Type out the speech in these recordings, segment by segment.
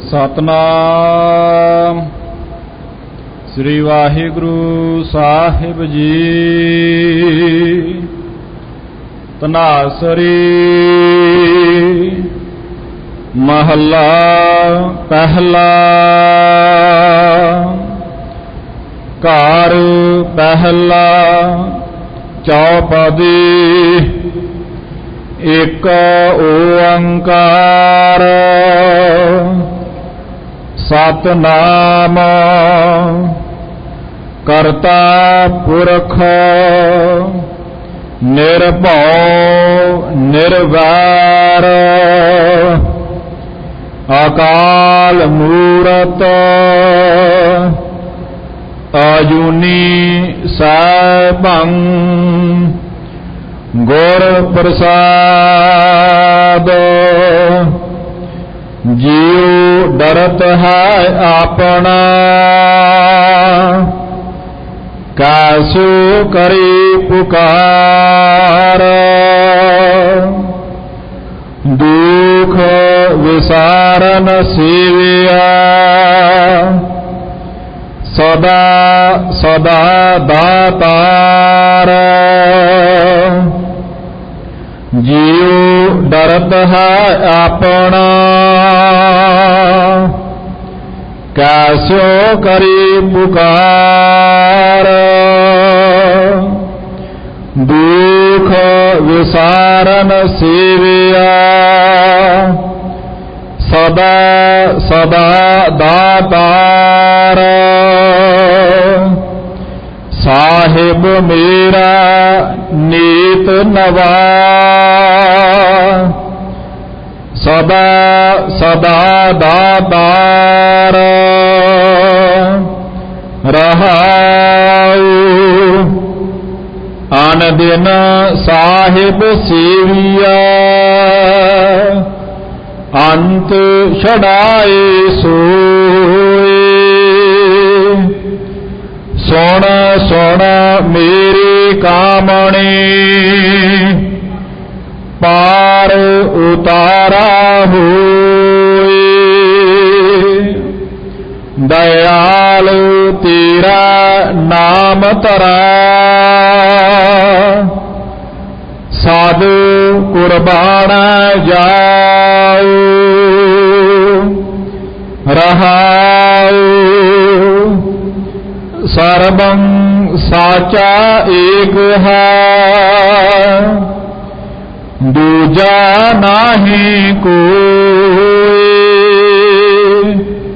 ਸਤਨਾਮ ਸ੍ਰੀ ਵਾਹਿਗੁਰੂ ਸਾਹਿਬ ਜੀ। ਧਨਾਸਰੀ ਮਹੱਲਾ ਪਹਿਲਾ। ਘਰ ਪਹਿਲਾ ਚੌਪਦੀ। ਇਕ ਓੰਕਾਰ ਸਤਨਾਮ ਕਰਤਾ ਪੁਰਖ ਨਿਰਭਉ ਨਿਰਵੈਰ ਅਕਾਲ ਮੂਰਤ ਅਜੂਨੀ ਸੈਭੰ ਗੁਰ ਪ੍ਰਸਾਦ। ਜੀਉ ਡਰਤ ਹੈ ਆਪਣਾ ਕੈਸੂ ਕਰੀ ਪੁਕਾਰ। ਦੁਖ ਵਿਸਾਰਨ ਸੇਵਿਆ ਸਦਾ ਸਦਾ ਦਾਤਾਰ। ਜੀਉ ਡਰਤ ਹੈ ਆਪਣਾ ਕੈਸੋ ਕਰੀ ਪੁਕਾਰ। ਦੁਖ ਵਿਸਾਰਨ ਸੇਵਿਆ ਸਦਾ ਸਦਾ ਦਾਤਾਰ। ਸਾਹਿਬ ਮੇਰਾ ਨੀਤ ਨਵਾ ਸਦਾ ਸਦਾ ਦਾਤਾਰ। ਰਹਾਉ ਅਨ ਦਿਨ ਸਾਹਿਬ ਸੇਵੀਆ ਅੰਤ ਛੜਾਏ ਸੋਏ। ਸੁਣ ਸੁਣ ਮੇਰੀ ਕਾਮਣੀ ਪਾਰ ਉਤਾਰਾ ਹੋਏ। ਦਇਆਲ ਤੇਰਾ ਨਾਮ ਧਰਾ ਸਾਧੂ ਕੁਰਬਾਨ ਜਾਉ। ਰਹਾਉ ਸਰਬੰ ਸਾਚਾ ਏਕ ਹੈ ਦੂਜਾ ਨਾਹੀ ਕੋਈ।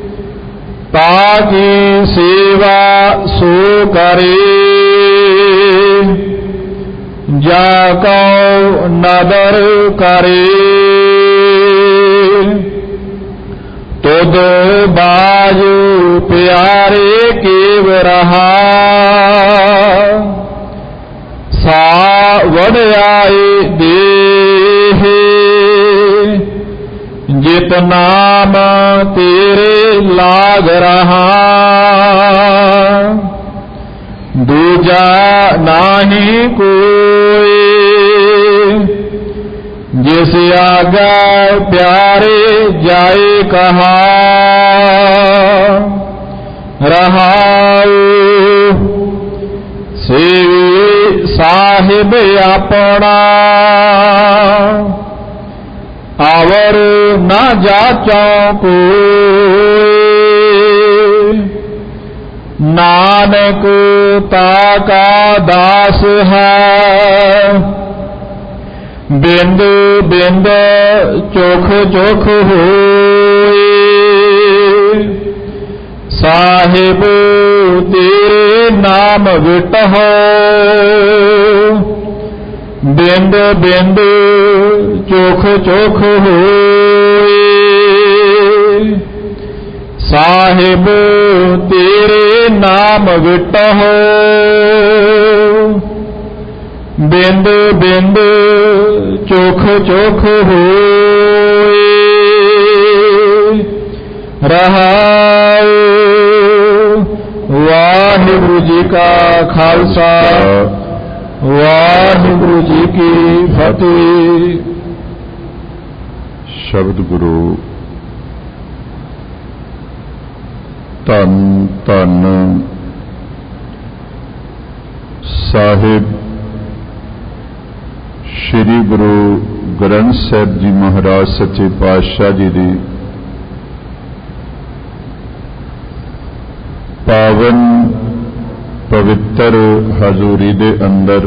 ਤਾਕੀ ਸੇਵਾ ਸੋ ਕਰੇ ਜਾ ਕਉ ਨਦਰ ਕਰੇ। ਤੁਧ ਬਾਜੂ ਪਿਆਰੇ ਕੇਵ ਰਹਾ ਸਾ ਵਡਿਆਈ ਦੇਹੇ। ਜਿਤ ਨਾਮ ਤੇਰੇ ਲਾਗ ਰਹਾ ਦੂਜਾ ਨਾਹੀ ਕੋਈ। ਜਿਸ ਆਗਾ ਪਿਆਰੇ ਜਾਏ ਕਹਾ ਰਹਾਉ। ਸੇਵੀ ਸਾਹਿਬ ਆਪਣਾ ਆਵਰ ਨਾ ਜਾਚੋ ਕੋਈ। ਨਾਨਕ ਤਾਕਾ ਦਾਸ ਹੈ ਬਿੰਦ ਬਿੰਦ ਚੋਖ ਚੋਖ ਹੋਏ। ਸਾਹਿਬ ਤੇਰੇ ਨਾਮ ਵਿਟਹੁ ਬਿੰਦ ਬਿੰਦ ਚੋਖ ਚੋਖ ਹੋਏ। ਸਾਹਿਬ ਤੇਰੇ ਨਾਮ ਵਿਟਹੁ ਬਿੰਦ ਬਿੰਦ ਚੋਖ ਚੋਖ ਹੋਏ। ਰਹਾਉ ਵਾਹਿਗੁਰੂ ਜੀ ਕਾ ਖਾਲਸਾ ਵਾਹਿਗੁਰੂ ਜੀ ਕੀ ਫਤਿਹ। ਸ਼ਬਦ ਗੁਰੂ ਧੰਨ ਧੰਨ ਸਾਹਿਬ ਸ੍ਰੀ ਗੁਰੂ ਗ੍ਰੰਥ ਸਾਹਿਬ ਜੀ ਮਹਾਰਾਜ ਸੱਚੇ ਪਾਤਸ਼ਾਹ ਜੀ ਦੀ ਪਾਵਨ ਪਵਿੱਤਰ ਹਜ਼ੂਰੀ ਦੇ ਅੰਦਰ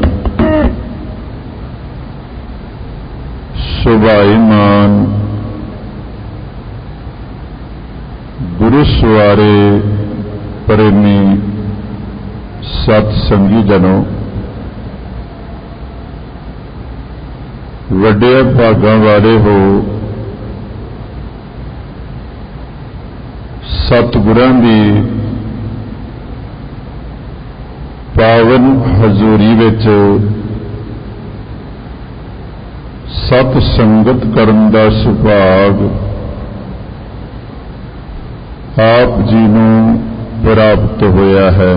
ਸੁਭਾਈਮਾਨ ਗੁਰੂ ਸਵਾਰੇ ਪ੍ਰੇਮੀ ਸਤ ਸੰਗੀ ਜਨੋ, ਵੱਡੇ ਭਾਗਾਂ ਵਾਲੇ ਹੋ, ਸਤਿਗੁਰਾਂ ਦੀ ਪਾਵਨ ਹਜ਼ੂਰੀ ਵਿੱਚ ਸਤ ਸੰਗਤ ਕਰਨ ਦਾ ਸੁਭਾਗ ਆਪ ਜੀ ਨੂੰ ਪ੍ਰਾਪਤ ਹੋਇਆ ਹੈ।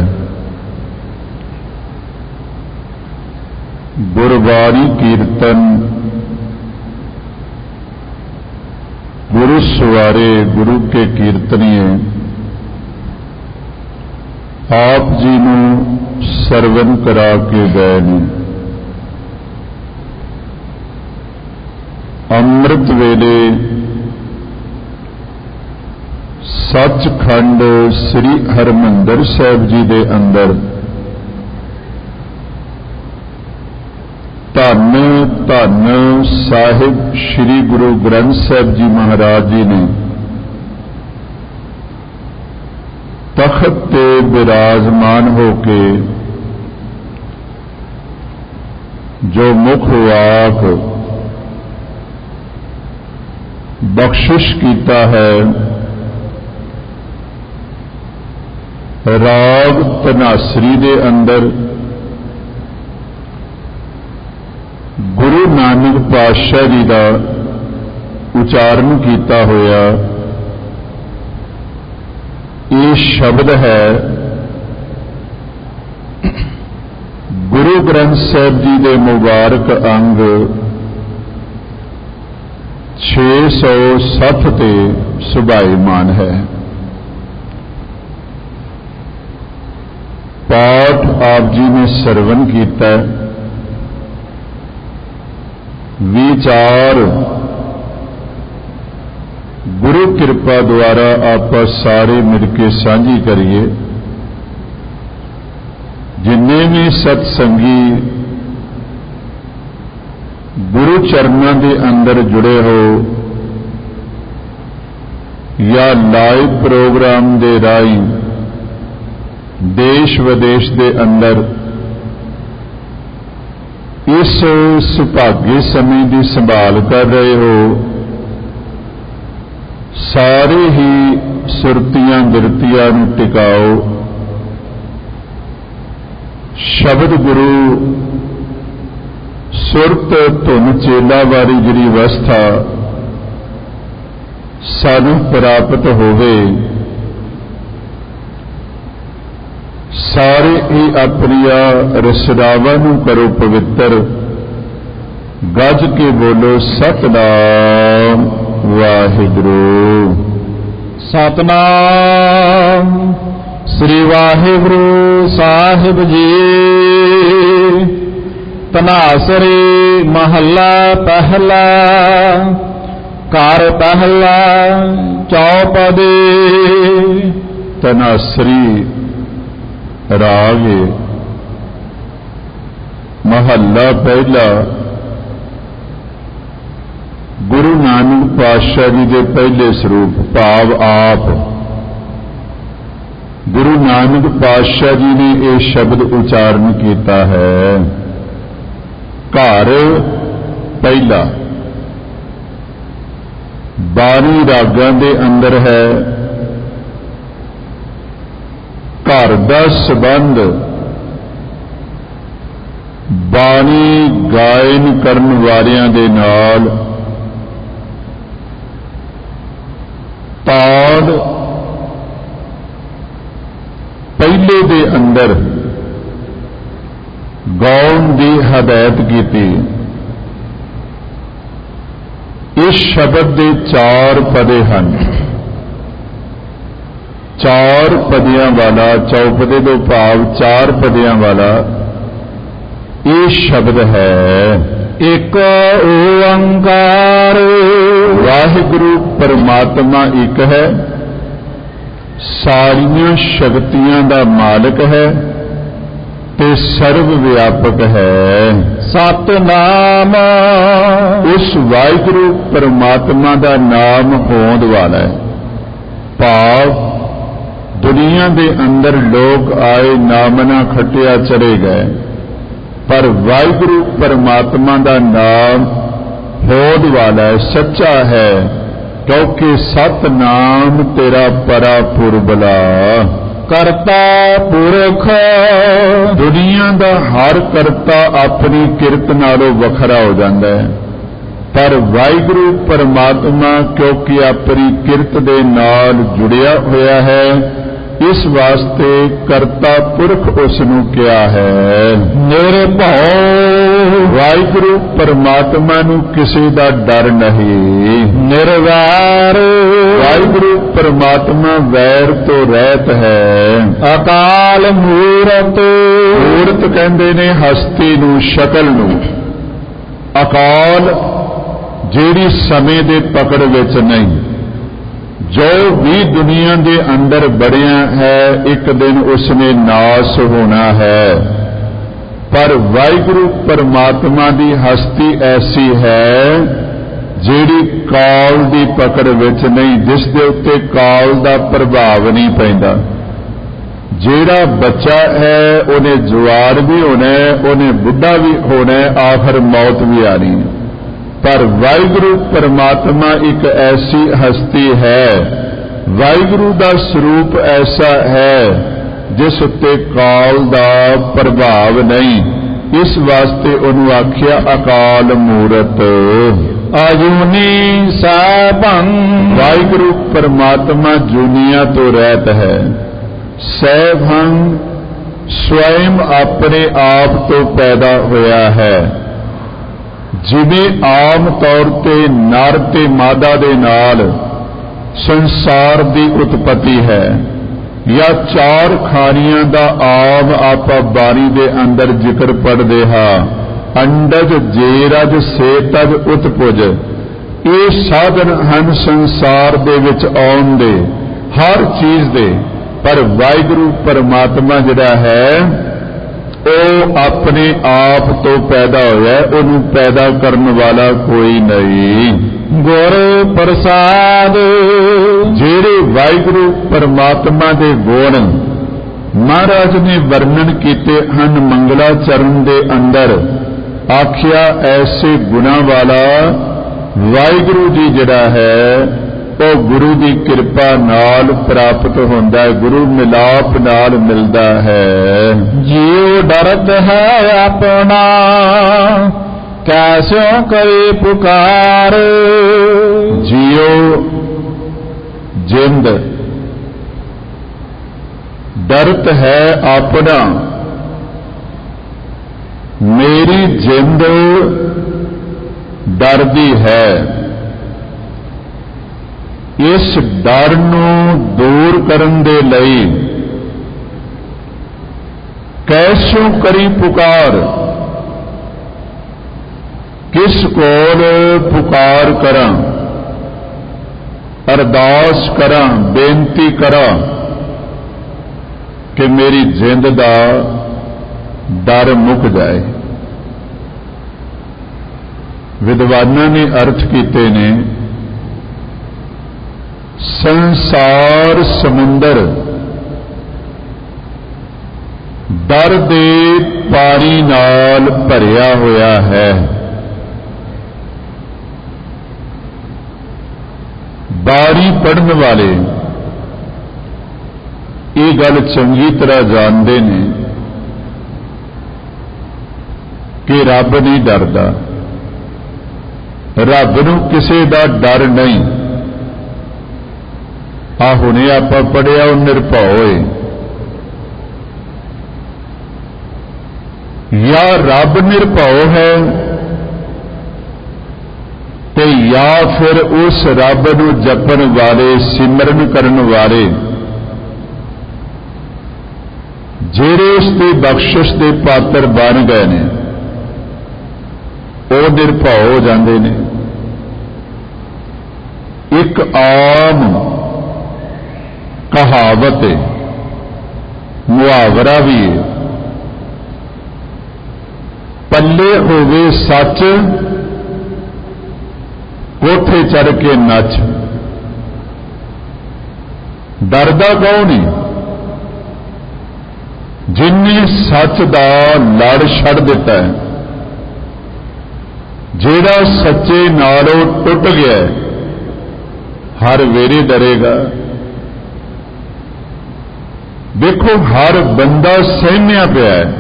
ਗੁਰਬਾਣੀ ਕੀਰਤਨ गुरु सवारे गुरु के कीर्तनीय आप जी नू सरवन करा के गए ने। अमृत वेले सचखंड श्री हरमंदर साहिब जी दे अंदर धन धन साहिब श्री गुरु ग्रंथ साहिब जी महाराज जी ने तख्त ते विराजमान होके जो मुख वाक बख्शिश कीता है, राग धनासरी दे अंदर गुरु नानक पातशाह जी का उचारण किया होया ये शब्द है। गुरु ग्रंथ साहिब जी के मुबारक अंग 660 ते सुभाईमान है। पाठ आप जी ने सरवण किया, विचार गुरु कृपा द्वारा आप सारे मिलके साझी करिए। जिन्ने भी सत्संगी गुरु चरणों के अंदर जुड़े हो या लाइव प्रोग्राम के राही देश विदेश के अंदर इस सुभागे समय की संभाल कर रहे हो, सारे ही सुरतियां बिरतियां नूं टिकाओ। शब्द गुरु सुरत धुन चेला वाली जिहड़ी अवस्था सानूं प्राप्त होवे, सारे ही अपनिया रसरावां नूं करो पवित्र। गज के बोलो सतनाम वाहिगुरू। सतनाम श्री वाहिगुरू साहिब जी। तनासरी महला पहला, कार पहला चौपदी। तनासरी राग महला पहला गुरु नानक पातशाह जी के पहले स्वरूप भाव आप गुरु नानक पातशाह जी ने यह शब्द उचारण किया है। घर पहला 12 रागां दे अंदर है। घर का संबंध बाणी गायन करन वालियां दे नाल ताल पहले दे अंदर गाउन की हदायत की। इस शब्द के 4 पदे हैं। ਚਾਰ ਪਦਿਆਂ ਵਾਲਾ, ਚੌਪਦੇ ਤੋਂ ਭਾਵ ਚਾਰ ਪਦਿਆਂ ਵਾਲਾ ਇਹ ਸ਼ਬਦ ਹੈ। ਇੱਕ ਓੰਕਾਰ। ਵਾਹਿਗੁਰੂ ਪਰਮਾਤਮਾ ਇੱਕ ਹੈ, ਸਾਰੀਆਂ ਸ਼ਕਤੀਆਂ ਦਾ ਮਾਲਕ ਹੈ ਤੇ ਸਰਵ ਵਿਆਪਕ ਹੈ। ਸਤਿਨਾਮ। ਉਸ ਵਾਹਿਗੁਰੂ ਪਰਮਾਤਮਾ ਦਾ ਨਾਮ ਹੋਂਦ ਵਾਲਾ ਹੈ। ਭਾਵ ਦੁਨੀਆ ਦੇ ਅੰਦਰ ਲੋਕ ਆਏ, ਨਾਮ ਨਾ ਖੱਟਿਆ ਚਲੇ ਗਏ, ਪਰ ਵਾਹਿਗੁਰੂ ਪਰਮਾਤਮਾ ਦਾ ਨਾਮ ਹੋਂਦ ਵਾਲਾ ਹੈ, ਸੱਚਾ ਹੈ, ਕਿਉਂਕਿ ਸਤਿਨਾਮ ਤੇਰਾ ਪਰਾ ਪੁਰਬਲਾ। ਕਰਤਾ ਪੁਰਖ। ਦੁਨੀਆ ਦਾ ਹਰ ਕਰਤਾ ਆਪਣੀ ਕਿਰਤ ਨਾਲੋਂ ਵੱਖਰਾ ਹੋ ਜਾਂਦਾ ਹੈ, ਪਰ ਵਾਹਿਗੁਰੂ ਪਰਮਾਤਮਾ ਕਿਉਂਕਿ ਆਪਣੀ ਕਿਰਤ ਦੇ ਨਾਲ ਜੁੜਿਆ ਹੋਇਆ ਹੈ, ਇਸ ਵਾਸਤੇ ਕਰਤਾ ਪੁਰਖ ਉਸ ਨੂੰ ਕਿਹਾ ਹੈ। ਨਿਰਭਉ। ਵਾਹਿਗੁਰੂ ਪਰਮਾਤਮਾ ਨੂੰ ਕਿਸੇ ਦਾ ਡਰ ਨਹੀਂ। ਨਿਰਵੈਰ। ਵਾਹਿਗੁਰੂ ਪਰਮਾਤਮਾ ਵੈਰ ਤੋਂ ਰਹਿਤ ਹੈ। ਅਕਾਲ ਮੂਰਤ। ਮੂਰਤ ਕਹਿੰਦੇ ਨੇ ਹਸਤੀ ਨੂੰ, ਸ਼ਕਲ ਨੂੰ। ਅਕਾਲ ਜਿਹੜੀ ਸਮੇਂ ਦੇ ਪਕੜ ਵਿੱਚ ਨਹੀਂ, ਜੋ ਵੀ ਦੁਨੀਆ ਦੇ ਅੰਦਰ ਬੜਿਆ ਹੈ ਇੱਕ ਦਿਨ ਉਸਨੇ ਨਾਸ ਹੋਣਾ ਹੈ, ਪਰ ਵਾਹਿਗੁਰੂ ਪਰਮਾਤਮਾ ਦੀ ਹਸਤੀ ਐਸੀ ਹੈ ਜਿਹੜੀ ਕਾਲ ਦੀ ਪਕੜ ਵਿੱਚ ਨਹੀਂ, ਜਿਸ ਦੇ ਉੱਤੇ ਕਾਲ ਦਾ ਪ੍ਰਭਾਵ ਨਹੀਂ ਪੈਂਦਾ। ਜਿਹੜਾ ਬੱਚਾ ਹੈ ਉਹਨੇ ਜਵਾਨ ਵੀ ਹੋਣਾ, ਉਹਨੇ ਬੁੱਢਾ ਵੀ ਹੋਣਾ, ਆਖਰ ਮੌਤ ਵੀ ਆਣੀ, ਪਰ ਵਾਹਿਗੁਰੂ ਪਰਮਾਤਮਾ ਇੱਕ ਐਸੀ ਹਸਤੀ ਹੈ, ਵਾਹਿਗੁਰੂ ਦਾ ਸਰੂਪ ਐਸਾ ਹੈ ਜਿਸ ਉੱਤੇ ਕਾਲ ਦਾ ਪ੍ਰਭਾਵ ਨਹੀਂ, ਇਸ ਵਾਸਤੇ ਉਹਨੂੰ ਆਖਿਆ ਅਕਾਲ ਮੂਰਤ। ਅਜੂਨੀ ਸੈਭੰ। ਵਾਹਿਗੁਰੂ ਪਰਮਾਤਮਾ ਜੂਨੀਆਂ ਤੋਂ ਰਹਿਤ ਹੈ। ਸੈਭੰ ਸਵੈਮ ਆਪਣੇ ਆਪ ਤੋਂ ਪੈਦਾ ਹੋਇਆ ਹੈ। ਜਿਵੇਂ ਆਮ ਤੌਰ ਤੇ ਨਰ ਤੇ ਮਾਦਾ ਦੇ ਨਾਲ ਸੰਸਾਰ ਦੀ ਉਤਪਤੀ ਹੈ, ਜਾਂ ਚਾਰ ਖਾਨੀਆਂ ਦਾ ਆਮ ਆਪਾਂ ਬਾਣੀ ਦੇ ਅੰਦਰ ਜ਼ਿਕਰ ਪੜ੍ਹਦੇ ਹਾਂ, ਅੰਡਜ ਜੇਰਜ ਸੇਤਜ ਉਤਪੁਜ, ਇਹ ਸਾਧਨ ਹਨ ਸੰਸਾਰ ਦੇ ਵਿੱਚ ਆਉਣ ਦੇ, ਹਰ ਚੀਜ਼ ਦੇ, ਪਰ ਵਾਹਿਗੁਰੂ ਪਰਮਾਤਮਾ ਜਿਹੜਾ ਹੈ ਉਹ ਆਪਣੇ ਆਪ ਤੋਂ ਪੈਦਾ ਹੋਇਆ, ਉਹਨੂੰ ਪੈਦਾ ਕਰਨ ਵਾਲਾ ਕੋਈ ਨਹੀਂ। ਗੁਰ ਪ੍ਰਸਾਦ। ਜਿਹੜੇ ਵਾਹਿਗੁਰੂ ਪਰਮਾਤਮਾ ਦੇ ਗੁਣ ਮਹਾਰਾਜ ਨੇ ਵਰਣਨ ਕੀਤੇ ਹਨ ਮੰਗਲਾਚਰਨ ਦੇ ਅੰਦਰ, ਆਖਿਆ ਐਸੇ ਗੁਣਾਂ ਵਾਲਾ ਵਾਹਿਗੁਰੂ ਜੀ ਜਿਹੜਾ ਹੈ ਉਹ ਗੁਰੂ ਦੀ ਕਿਰਪਾ ਨਾਲ ਪ੍ਰਾਪਤ ਹੁੰਦਾ ਹੈ, ਗੁਰੂ ਮਿਲਾਪ ਨਾਲ ਮਿਲਦਾ ਹੈ। ਜੀਉ ਡਰਤ ਹੈ ਆਪਣਾ, ਕੈਸਿਓ ਕਰੇ ਪੁਕਾਰ। ਜੀਉ ਜਿੰਦ ਡਰਤ ਹੈ ਆਪਣਾ, ਮੇਰੀ ਜਿੰਦ ਡਰਦੀ ਹੈ। ਇਸ ਡਰ ਨੂੰ ਦੂਰ ਕਰਨ ਦੇ ਲਈ ਕੈਸੋਂ ਕਰੀ ਪੁਕਾਰ, ਕਿਸ ਕੋਲ ਪੁਕਾਰ ਕਰਾਂ, ਅਰਦਾਸ ਕਰਾਂ, ਬੇਨਤੀ ਕਰਾਂ ਕਿ ਮੇਰੀ ਜਿੰਦ ਦਾ ਡਰ ਮੁੱਕ ਜਾਏ। ਵਿਦਵਾਨਾਂ ਨੇ ਅਰਥ ਕੀਤੇ ਨੇ, ਸੰਸਾਰ ਸਮੁੰਦਰ ਡਰ ਦੇ ਪਾਣੀ ਨਾਲ ਭਰਿਆ ਹੋਇਆ ਹੈ। ਬਾਣੀ ਪੜ੍ਹਨ ਵਾਲੇ ਇਹ ਗੱਲ ਚੰਗੀ ਤਰ੍ਹਾਂ ਜਾਣਦੇ ਨੇ ਕਿ ਰੱਬ ਨਹੀਂ ਡਰਦਾ, ਰੱਬ ਨੂੰ ਕਿਸੇ ਦਾ ਡਰ ਨਹੀਂ। ਆ ਹੁਣੇ ਆਪਾਂ ਪੜ੍ਹਿਆ ਉਹ ਨਿਰਭਉ ਏ, ਜਾਂ ਰੱਬ ਨਿਰਭਉ ਹੈ ਤੇ ਜਾਂ ਫਿਰ ਉਸ ਰੱਬ ਨੂੰ ਜਪਣ ਵਾਲੇ, ਸਿਮਰਨ ਕਰਨ ਵਾਲੇ ਜਿਹੜੇ ਉਸ ਦੀ ਬਖਸ਼ਿਸ਼ ਦੇ ਪਾਤਰ ਬਣ ਗਏ ਨੇ ਉਹ ਨਿਰਭਉ ਹੋ ਜਾਂਦੇ ਨੇ। ਇੱਕ ਆਮ ਕਹਾਵਤ ਹੈ, ਮੁਹਾਵਰਾ ਵੀ ਹੈ, ਪੱਲੇ ਹੋਵੇ ਸੱਚ ਕੋਠੇ ਚੜ੍ਹ ਕੇ ਨੱਚ। ਡਰਦਾ ਕੌਣ ਹੈ? ਜਿਨਨੇ ਸੱਚ ਦਾ ਲੜ ਛੱਡ ਦਿੱਤਾ ਹੈ, ਜਿਹੜਾ ਸੱਚੇ ਨਾਲੋਂ ਟੁੱਟ ਗਿਆ ਹਰ ਵੇਰੇ ਡਰੇਗਾ। ਦੇਖੋ ਹਰ ਬੰਦਾ ਸਹਿਮਿਆ ਪਿਆ ਹੈ।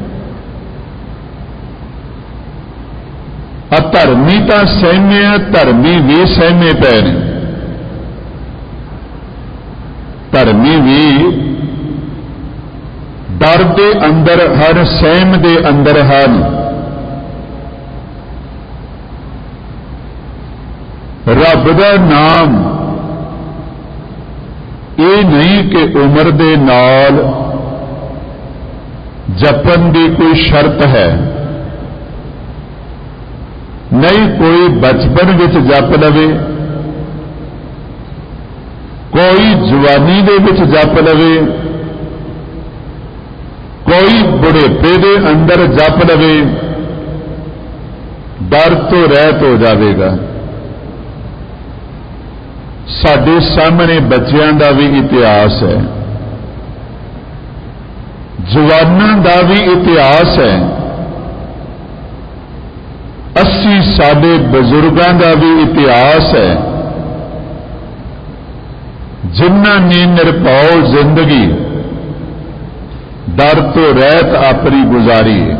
ਅਧਰਮੀ ਤਾਂ ਸਹਿਮਿਆ, ਧਰਮੀ ਵੀ ਸਹਿਮੇ ਪਏ ਨੇ। ਧਰਮੀ ਵੀ ਡਰ ਦੇ ਅੰਦਰ ਹਰ ਸਹਿਮ ਦੇ ਅੰਦਰ ਹਨ। ਰੱਬ ਦਾ ਨਾਮ ਇਹ ਨਹੀਂ ਕਿ ਉਮਰ ਦੇ ਨਾਲ ਜਪਣ ਦੀ ਕੋਈ ਸ਼ਰਤ ਹੈ, ਨਹੀਂ ਕੋਈ ਬਚਪਨ ਵਿੱਚ ਜਪ ਲਵੇ, ਕੋਈ ਜਵਾਨੀ ਦੇ ਵਿੱਚ ਜਪ ਲਵੇ, ਕੋਈ ਬੁਢੇਪੇ ਦੇ ਅੰਦਰ ਜਪ ਲਵੇ, ਡਰ ਤੋਂ ਰਹਿਤ ਹੋ ਜਾਵੇਗਾ। ਸਾਡੇ ਸਾਹਮਣੇ ਬੱਚਿਆਂ ਦਾ ਵੀ ਇਤਿਹਾਸ ਹੈ, ਜਵਾਨਾਂ ਦਾ ਵੀ ਇਤਿਹਾਸ ਹੈ, 80 ਸਾਡੇ ਬਜ਼ੁਰਗਾਂ ਦਾ ਵੀ ਇਤਿਹਾਸ ਹੈ, ਜਿਨ੍ਹਾਂ ਨੇ ਨਿਰਭਉ ਜ਼ਿੰਦਗੀ डर तो रहत अपनी गुजारी है।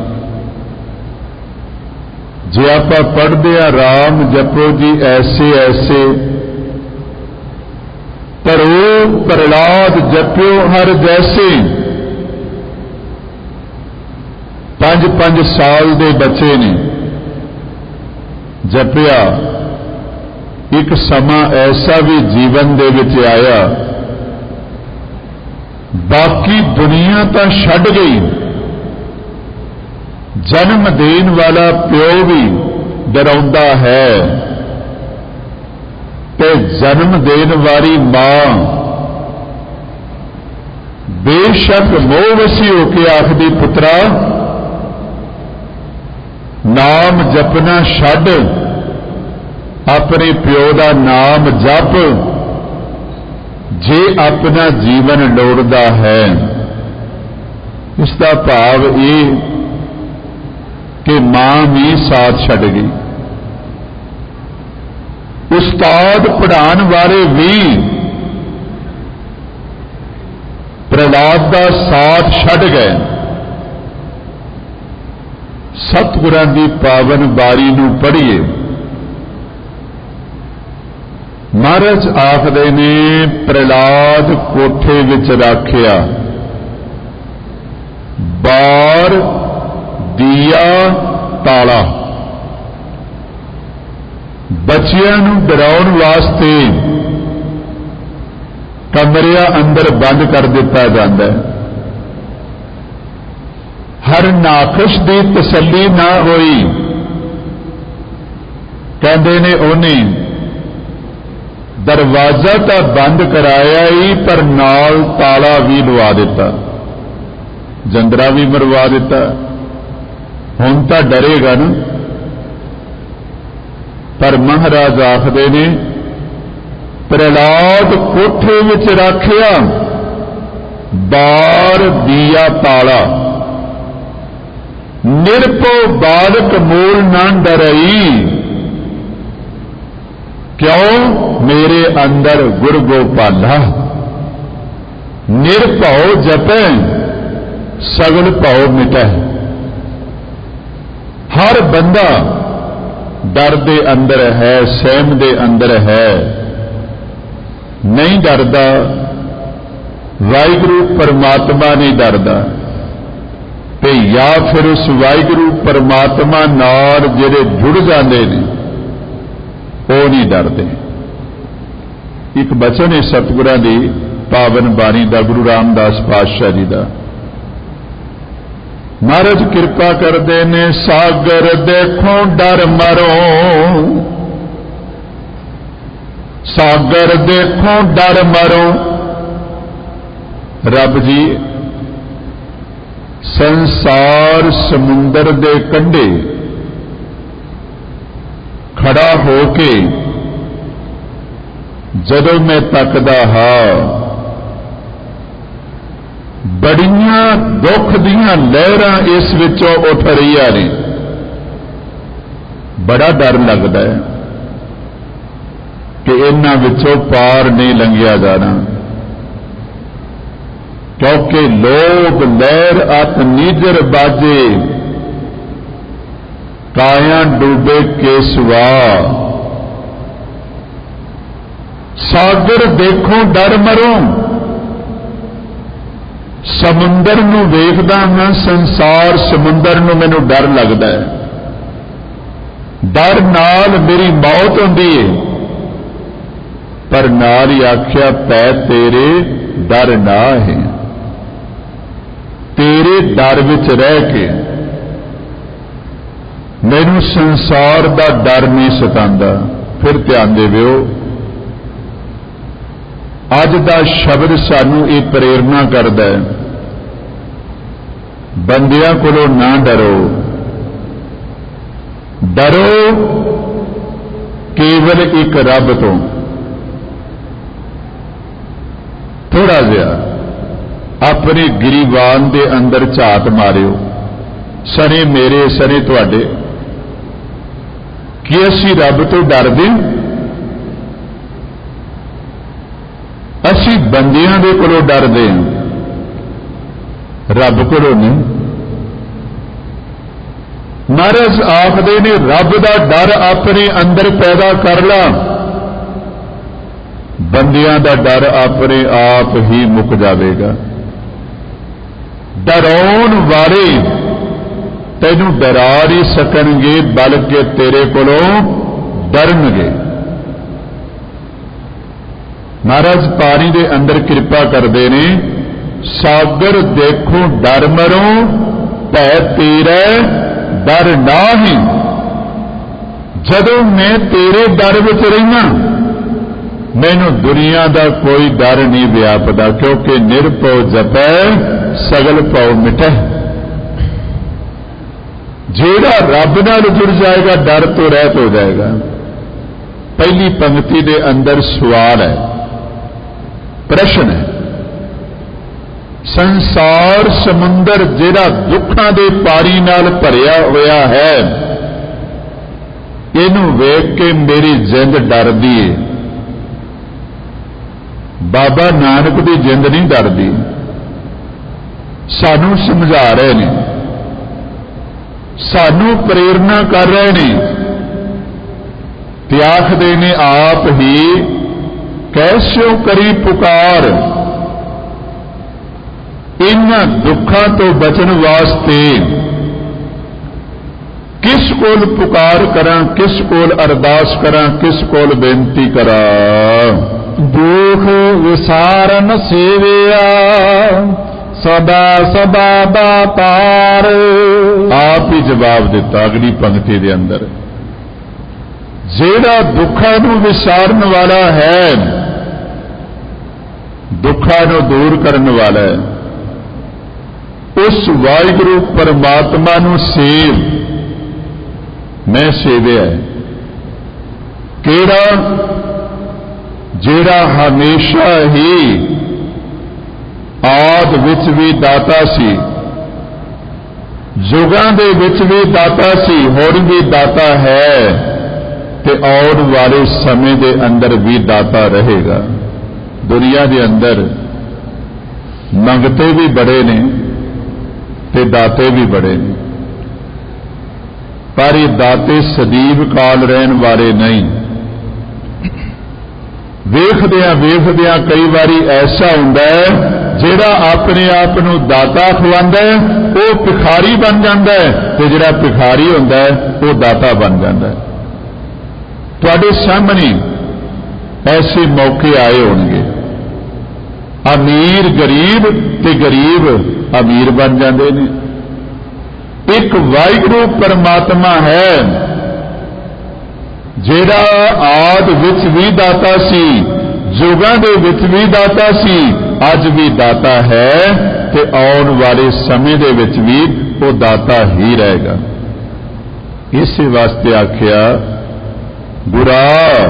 जे आप पढ़ते हैं राम जपो जी ऐसे ऐसे, परो प्रहलाद जप्यो हर जैसे। 5-5 साल के बच्चे ने जपिया। एक समा ऐसा भी जीवन दे विच आया, बाकी दुनिया तो छड़ गई, जन्म देन वाला प्यो भी डराउंदा है, ते जन्म देन वाली मां बेशक मोहवसी होके आखदी पुत्रा नाम जपना छड़, अपने प्यो का नाम जप, जे अपना जीवन लोड़दा है। इसका भाव ये कि मां भी साथ छड़ गई, उस्ताद पढ़ाने वाले भी प्रहलाद का साथ छड़ गए। सतगुरां की पावन बारी नूं पढ़िए। महाराज आखदे ने प्रहलाद कोठे विच रखिया, बार दिया ताला। बच्चियां नूं डराउण वास्ते कमरिया अंदर बंद कर दिता जाता है। हर नाखुश की तसल्ली ना होई, कहते ने उन्हें दरवाजा तो बंद कराया ही पर नाल ताला भी लवा दिता, जंदरा भी मरवा दिता। हुण तो डरेगा ना, पर महाराज आखदे ने प्रहलाद कोठे विच रखिया, बार दिया ताला। निरभो बालक मूल ना डरई, क्यों मेरे अंदर गुर गोपाला। निरभौ जपै सगल भौ मिटै। हर बंदा डर दे अंदर है, सहम दे अंदर है, नहीं डरदा। वाहिगुरु परमात्मा नहीं डरदा, ते या फिर उस वाहिगुरु परमात्मा नाल जिहड़े जुड़ जाते हैं वो नहीं डरते। एक बचन है सतगुरां दी पावन बाणी दा, गुरु रामदास पातशाह जी दा, महाराज कृपा करते ने सागर देखो डर मरो, सागर देखो डर मरो। रब जी संसार समुंदर दे कंढे खड़ा होके जदों मैं तकदा हां, बड़ियां दुख दियां लहरां इस विचों उठ रही ने। बड़ा डर लगता है कि इन्हां विचों पार नहीं लंघिया जाना, क्योंकि लोग लहर अत नीजर बाजे, काया डूबे केसवा। सागर देखो डर मरो, समुंदर नूं वेखदा हां, संसार समुंदर नूं मैनूं डर लगदा है। डर नाल मेरी मौत होंदी है, पर नाल ही आख्या पै तेरे डर ना है। तेरे डर विच रह के मैनूं संसार दा डर नहीं सतांदा। फिर ध्यान देविओ, अज दा शब्द सानूं ये प्रेरणा करदा है, बंदियां कोलों ना डरो, डरो केवल एक रब तो। थोड़ा जिहा अपने गिरीवान दे अंदर झात मारियो, सने मेरे सने तुहाडे, कि असी रब तो डरदे, असी बंदियां दे कोलों डरदे, रब कोलों नहीं। महाराज आखदे ने रब दा डर अपने अंदर पैदा कर ला, बंदियां दा डर अपने आप ही मुक जाएगा। डराउण वाले तैनू डरा नहीं सकणगे, बल्कि तेरे कोलों डरनगे। महाराज पानी दे अंदर कृपा करते ने, सागर देखो डर मरो, भै तेरे डर ना ही। जदों मैं तेरे डर विच रहिना, मैनू दुनिया का कोई डर नहीं व्यापदा, क्योंकि निरभौ जपै सगल भौ मिटै। जेड़ा रब नाल जुड़ जाएगा डर तो रहत हो जाएगा। पहली पंक्ति के अंदर सवाल है, प्रश्न है। संसार समुंदर जेड़ा दुखां दे पारी नाल भरिया होया है, इनू वेख के मेरी जिंद डरदी है। बाबा नानक की जिंद नहीं डरदी, सानू समझा रहे ने, सानू प्रेरणा कर रहे ने, ते आखदे ने आप ही कैस्यों करी पुकार। इन्हां दुखां तो बचन वास्ते किस कोल पुकार करां, किस कोल अरदास करां, किस कोल बेनती करां। दुख विसारन सेविया सदा सदा दातार। आप ही जवाब दिता अगली पंक्ति के अंदर, जेड़ा दुखां नूं विसारन वाला है, दुखां नूं दूर करने वाला है, उस वाहिगुरु परमात्मा नूं सेव मैं सेविया है। केड़ा? जेड़ा हमेशा ही आद विच भी दाता सी, जुगां दे विच भी दाता सी, हुण भी दाता है, ते आउण वाले समय दे अंदर भी दाता रहेगा। दुनिया दे अंदर मंगते भी बड़े ने ते दाते भी बड़े ने, पर ये दाते सदीव काल रहन वाले नहीं। वेखदियां वेखदियां कई बारी ऐसा हुंदा है, जेड़ा अपने आप नूं दाता खवांदा है वो भिखारी बन जाता है, ते जेड़ा भिखारी हुंदा है वो दाता बन जाता है। तुहाडे सामने ऐसे मौके आए होणगे, अमीर गरीब ते गरीब अमीर बन जाते हैं, एक वाहिगुरू परमात्मा है जेड़ा आद विच भी दाता सी, जुगां दे विच भी दाता सी, अज भी दाता है ते आउण वाले समय दे विच भी वो दाता ही रहेगा। इस वास्ते आख्या बुरा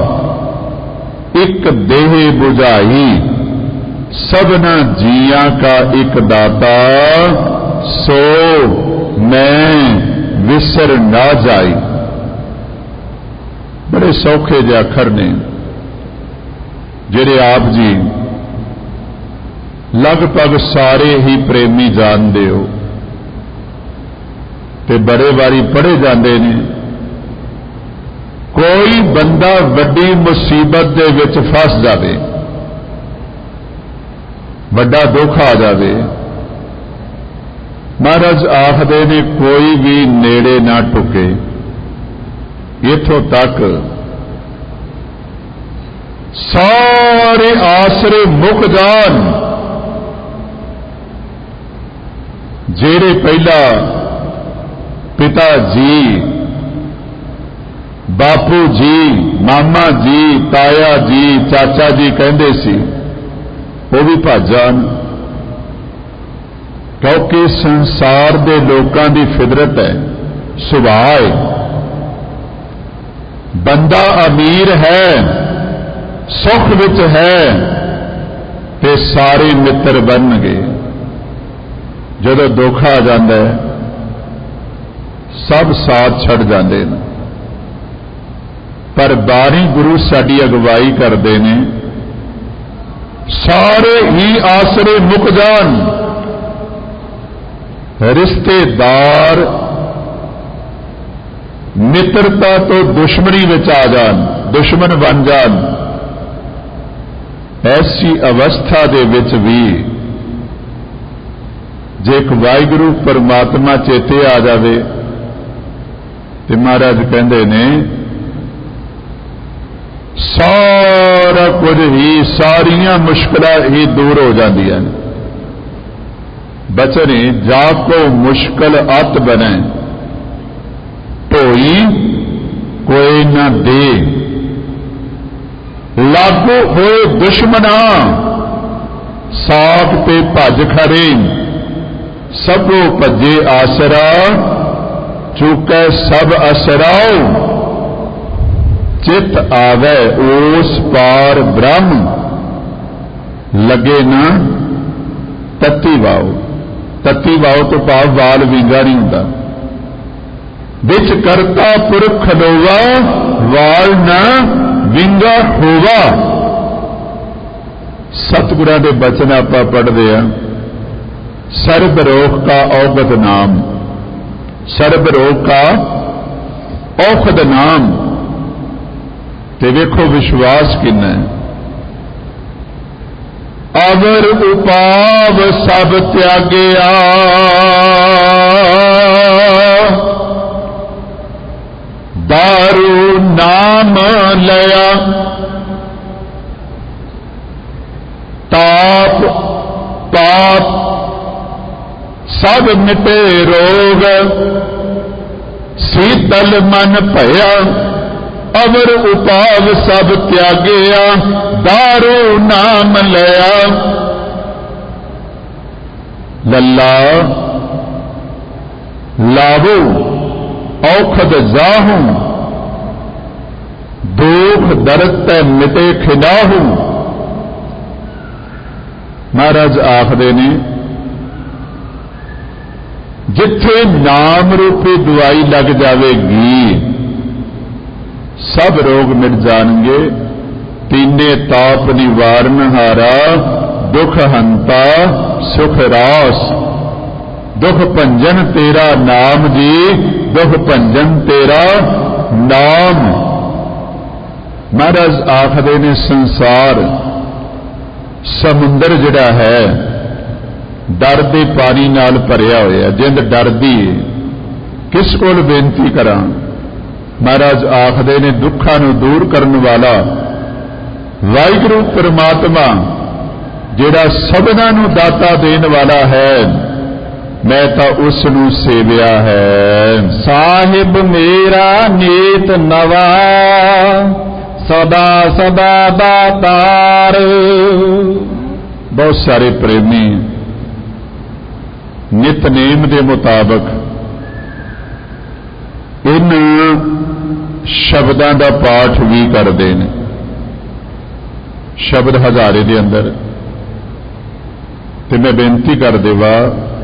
एक देह बुझाई, सबना जिया का एक दाता, सो मैं विसर ना जाई। बड़े सौखे जे अखर ने जेड़े आप जी लगभग सारे ही प्रेमी जानते हो ते बड़े बारी पढ़े जाते ने। कोई बंदा वड्डी मुसीबत दे विच फस जावे, बड़ा दुख आ जावे, महाराज आखदे ने कोई भी नेड़े ना टुके। इथों तक सारे आसरे मुक जान। जेड़े पहला पिता जी, बापू जी, मामा जी, ताया जी, चाचा जी कहते सी, वो भी भज जान। क्योंकि संसार दे लोकां दी फितरत है, सुभाव है। बंदा अमीर है, सुख विच है, ते सारे मित्र बन गए। जदों दुख आ जाता है सब साथ छड़ जाते हैं। पर बारी गुरु साडी अगवाई करते हैं, सारे ही आसरे मुक जान, रिश्तेदार मित्रता तो दुश्मनी विच आ जान, दुश्मन बन जान। ऐसी अवस्था दे विच भी जे एक वाहिगुरू परमात्मा चेते आ जावे ते महाराज कहते ने सारा कुछ ही, सारियां मुश्किलां ही दूर हो जांदियां। बचने जाको मुश्किल अत बने, ढोई कोई न दे। लागू होए दुश्मना, साख पे भज खड़े, सबो भजे आसरा, चूकै सब असराओ। चित आवे ओस पार ब्रह्म, लगे ना तत्ती वाओ। तत्ती वाओ तो भाव वाल विंगा नहीं होता। विच करता पुरख खलोवा, वाल ना विंगा होवा। सतगुरां दे बचन आपां पढ़दे आ, सर्ब रोग का औगत नाम, सर्ब रोग का औखद नाम। ते वेखो विश्वास किन्ना है। अवर उपाव सब त्यागया, दारू नाम लया। ताप पाप सब मिटे रोग, शीतल मन भया। अवर उपाव सब त्यागया, दारू नाम लया। लल्ला लावो औखद जाहू, दुख दर्द ते मिटे खिलाहू। महाराज आखदे ने जिथे नाम रूपी दवाई लग जाएगी, सब रोग मिट जाएंगे। तीने ताप निवारण हारा, दुख हंता सुख रास। दुख भंजन तेरा नाम जी, दुख भंजन तेरा नाम। महाराज आखदे ने संसार समुंदर जिहड़ा है डर दे पानी नाल भरिया होया, जिंद डरदी है। किस कोल बेनती करां? महाराज आखदे ने दुखां नूं दूर करन वाला वाहिगुरू परमात्मा जिहड़ा सबना नूं दाता देण वाला है, मैं तो उसनू सेविया है। साहिब मेरा नीत नवा सदा सदा दातार। बहुत सारे प्रेमी नितनेम के मुताबक इन शब्दों का पाठ भी करते हैं। शब्द हजारे के अंदर ते मैं बेनती कर देवा,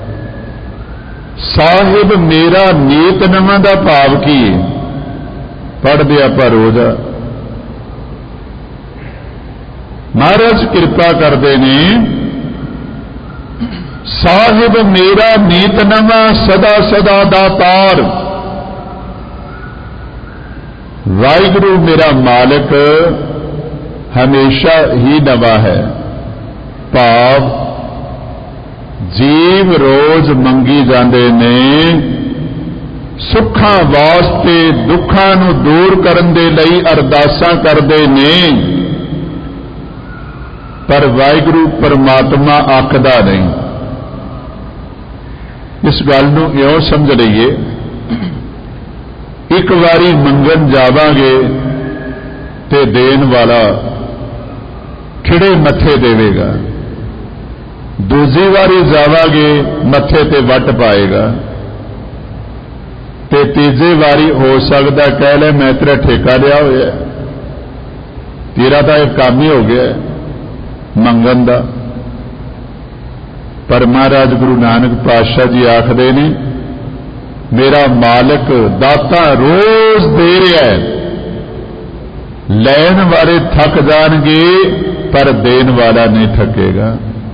साहिब मेरा नीत नवा का भाव की है? पढ़ते आप रोज महाराज कृपा करते ने, साहिब मेरा नीत नवा सदा सदा दातार। वाहिगुरु मेरा मालिक हमेशा ही नवा है। भाव जीव रोज मंगी जाते ने सुखां वास्ते दुखां नूं दूर करन दे लई अरदासां करदे ने, पर वाहिगुरु परमात्मा आखदा नहीं। इस गल नूं इउं समझ लईए, एक बारी मंगन जावांगे ते देन वाला खिड़े मत्थे देवेगा, दूजी बारी जावांगे मत्थे ते वट पाएगा, ते तीजे बारी हो सकता कह ले मैं तेरा ठेका लिया होया, तेरा तो एक काम ही हो गया मंगन दा। पर महाराज गुरु नानक पातशाह जी आखदे ने, मेरा मालिक दाता रोज दे रहा है, लैन वाले थक जाएंगे पर देन वाला नहीं थकेगा।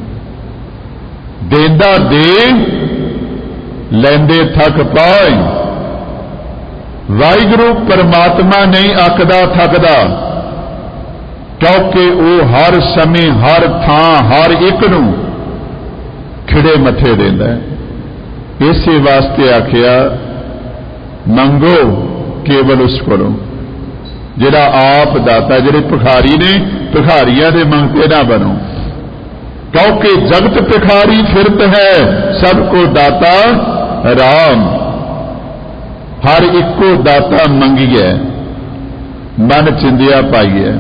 देंदा दे, लैंदे थक पाए। वाहिगुरु परमात्मा नहीं अकदा थकदा, क्योंकि वो हर समय हर थां हर एक नूं खिड़े मथे देंदा है। इसे वास्ते आखिया मंगो केवल उस कोलों जिहड़ा आप दाता। जिहड़े भिखारी ने भिखारियां दे मंगते ना बनो, क्योंकि जगत भिखारी फिरत है सबको दाता राम। हर इको दाता मंगिए मन चिंदिया पाइए।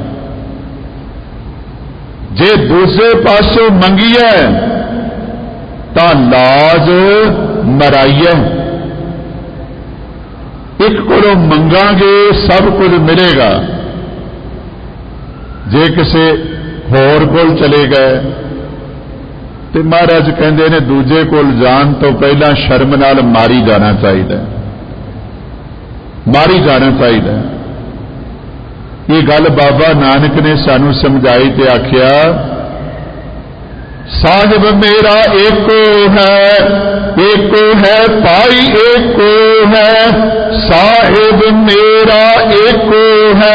जे दूसरे पासों मंगिए तां लाज मराइए। एक कोलों मंगांगे सब कुछ मिलेगा, जे किसी होर कोल चले गए तो महाराज कहते ने दूजे कोल जान तो पहला शर्म नाल मारी जाना चाहिए, मारी जाना चाहिए। ये गल बाबा नानक ने सानू समझाई ते आखिया, साहिब मेरा एको है भाई एको है। साहिब मेरा एको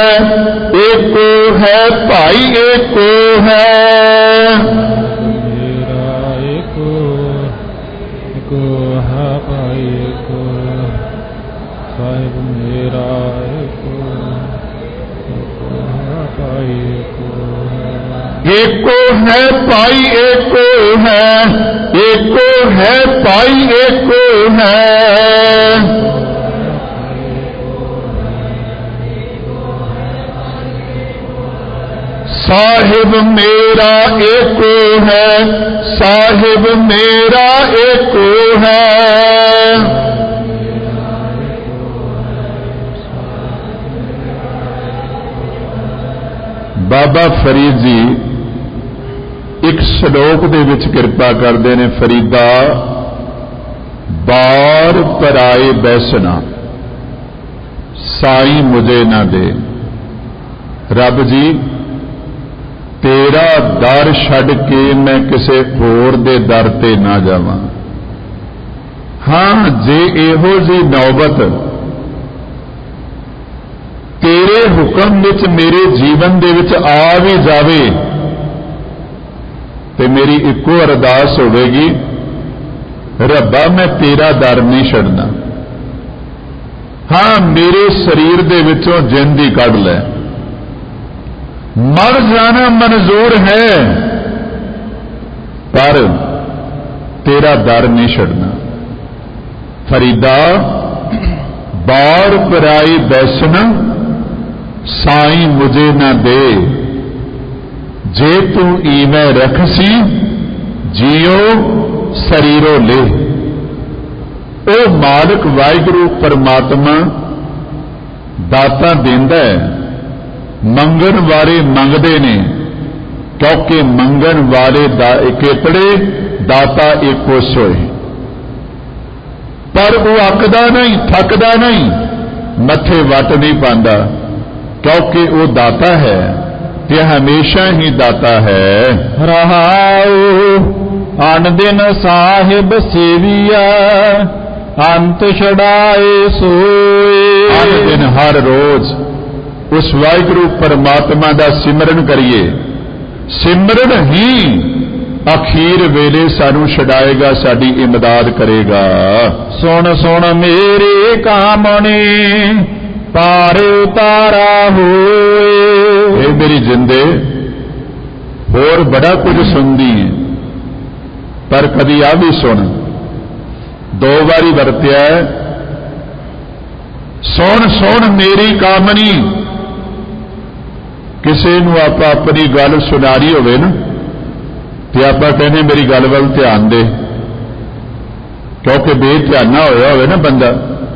है भाई एको है। एको है पाई एको है पाई एको है। साहिब मेरा एको है, साहिब मेरा एको है। बाबा फरीद जी एक श्लोक दे विच कृपा करते ने, फरीदा बार पराए बैसना साई मुझे ना दे। रब जी तेरा दर छड़ के मैं किसे होर दे दर ते ना जावां। हाँ जे इहो जी नौबत तेरे हुक्म विच मेरे जीवन दे विच आ भी जावे ते मेरी इको अरदास होवेगी, रब्बा मैं तेरा दर नहीं छड़ना। हाँ मेरे शरीर दे विचों जिंद ही कढ लै, मर जाना मंजूर है पर तेरा दर नहीं छड़ना। फरीदा बार पराई बैसन साई मुझे न दे, जे तू ईवें रखसी जियो शरीरो ले। ओ मालिक वाहिगुरु परमात्मा दाता देंदा है, मंगन वाले मंगदे ने, क्योंकि मंगन वाले केतड़े दाता एको सोए। पर वो अकदा नहीं, थकदा नहीं, मथे वट नहीं पांदा, क्योंकि वो दाता है ते हमेशा ही दाता है। रहाऊ अन दिन साहिब सेविया, अंत छड़ाए सोए। हर दिन हर रोज उस वाहिगुरु परमात्मा का सिमरन करिए। सिमरन ही अखीर वेले सानू छड़ाएगा, साडी इमदाद करेगा। सुन सुन मेरे कामने पार उतारा होए। हे मेरी जिंदे होर बड़ा कुछ सुनदी है, पर कदी आ भी सुन। दो बारी वरत्या है, सुन सुन मेरी कामनी। किसी नूं आपां अपनी गल सुनारी होवे ना, ते आपां कहने मेरी गल वल ध्यान दे, क्योंकि बेध्याना होया होवे ना बंदा।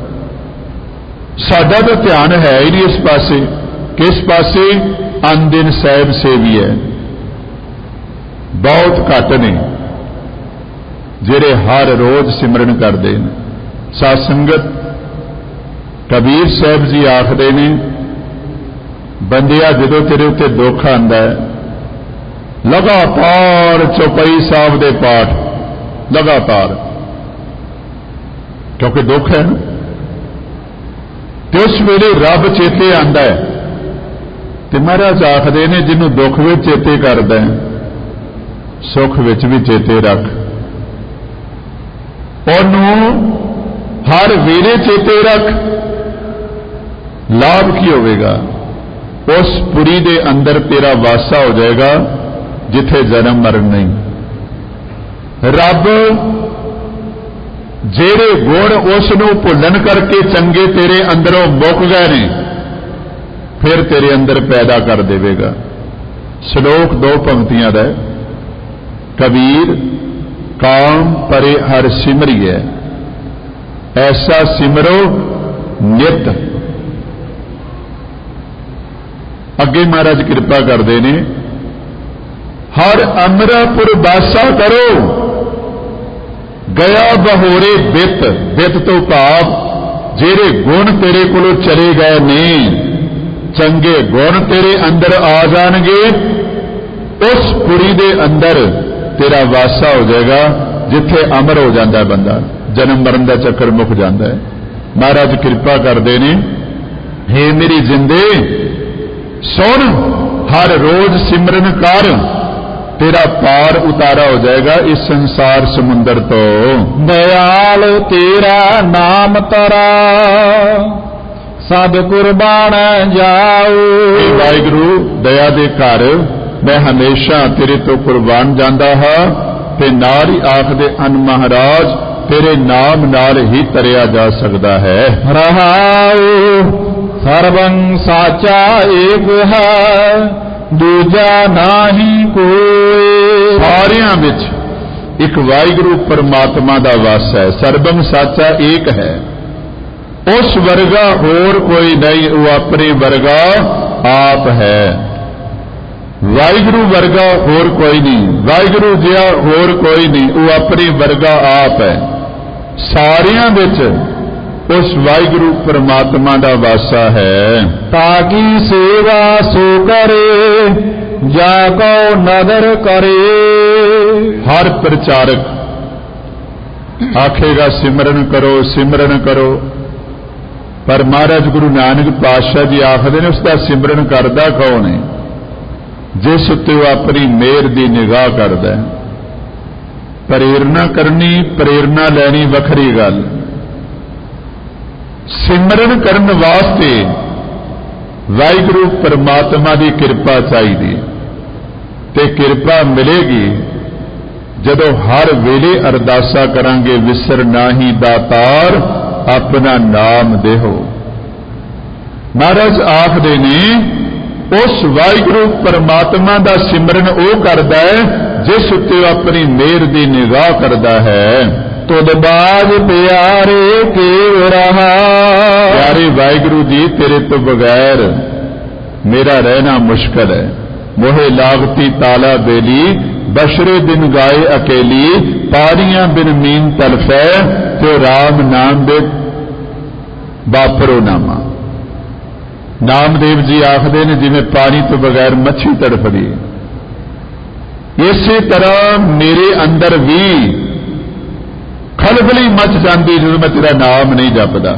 साडा तो ध्यान है ही नहीं इस पासे, किस पासे अन दिन साहिब सेवी है। बहुत घट ने जेड़े हर रोज सिमरन करते हैं। सत्संगत कबीर साहब जी आखते ने, बंदिया जदों तेरे उत्ते दुख आंदा है, लगातार चौपाई साहब दे पाठ लगातार, क्योंकि दुख है ना, तो उस वेले रब चेते आंदा है। ते महाराज आखदे ने, जिन्हों दुख में चेते करदा है, सुख विच भी चेते रख। ओनू हर वेले चेते रख। लाभ की होवेगा? उस पुरी दे अंदर तेरा वासा हो जाएगा जिथे जन्म मरण नहीं। रब जेड़े गुण उसनू भुलन करके चंगे तेरे अंदरों मुक गए ने, फिर तेरे अंदर पैदा कर देवेगा। श्लोक दो पंक्तियां दा, कबीर काम परे हर सिमरिए, ऐसा सिमरो नित। अगे महाराज कृपा करते ने, हर अमरापुर बासा करो, गया बहोरे बित। बित तो भाव जेरे गुण तेरे कोलों चले गए ने, चंगे गुण तेरे अंदर आ जाएंगे, उस पुरी दे अंदर तेरा वासा हो जाएगा जिथे अमर हो जाता है बंदा, जन्म मरण का चक्कर मुक जाता है। महाराज कृपा करते ने, हे मेरी जिंदे सुन, हर रोज सिमरन कर, तेरा पार उतारा हो जाएगा इस संसार समुंदर तो। दयाल तेरा नाम तरा, सद कुर्बान जाओ। वाहिगुरु दया दे घर मैं हमेशा तेरे तो कुर्बान जांदा हां, ते नाल ही आखदे अन महाराज तेरे नाम नाल ही तरिया जा सकता है। रहाऊ सर्वं साचा एक है, दूजा नाही कोई। सारियां विच एक वाहिगुरु परमात्मा दा वास है। सर्वं साचा एक है, उस वर्गा होर कोई नहीं, वो अपने वर्गा आप है। वाहिगुरु वर्गा होर कोई नहीं, वाहिगुरु जिहा होर कोई नहीं, वो अपने वर्गा आप है। सारियां विच उस वाहिगुरु परमात्मा का वासा है। ताकि सेवा सो करे, जाको नदर करे। हर प्रचारक आखेगा सिमरन करो सिमरन करो, पर महाराज गुरु नानक पातशाह जी आखदे ने, उसका सिमरन करदा कौन है? जिस उत्ते वो अपनी मेहर की निगाह करदा है। प्रेरणा करनी, प्रेरणा लैनी वखरी गल। सिमरन करने वास्ते वाहिगुरु परमात्मा की कृपा चाहिए, ते कृपा मिलेगी जदों हर वेले अरदासा करांगे विसर नाही दातार अपना नाम देहो। महाराज आखदे ने उस वाहिगुरू परमात्मा दा सिमरन वो करदा है जिस उत्ते अपनी मेहर दी निगाह करदा है। तुद बाज प्यारे के रहा। प्यारे वाहिगुरू जी तेरे तो बगैर मेरा रहना मुश्किल है। मोहे लागती ताला बेली बशरे दिन गाए अकेली पारियां बिन मीन तलफै तो राम नाम दे बापरो नामा। नामदेव जी आखदे ने जिवें पानी तो बगैर मच्छी तड़फदी, इसी तरह मेरे अंदर भी खलबली मच जाती जो मैं तेरा नाम नहीं जपदा।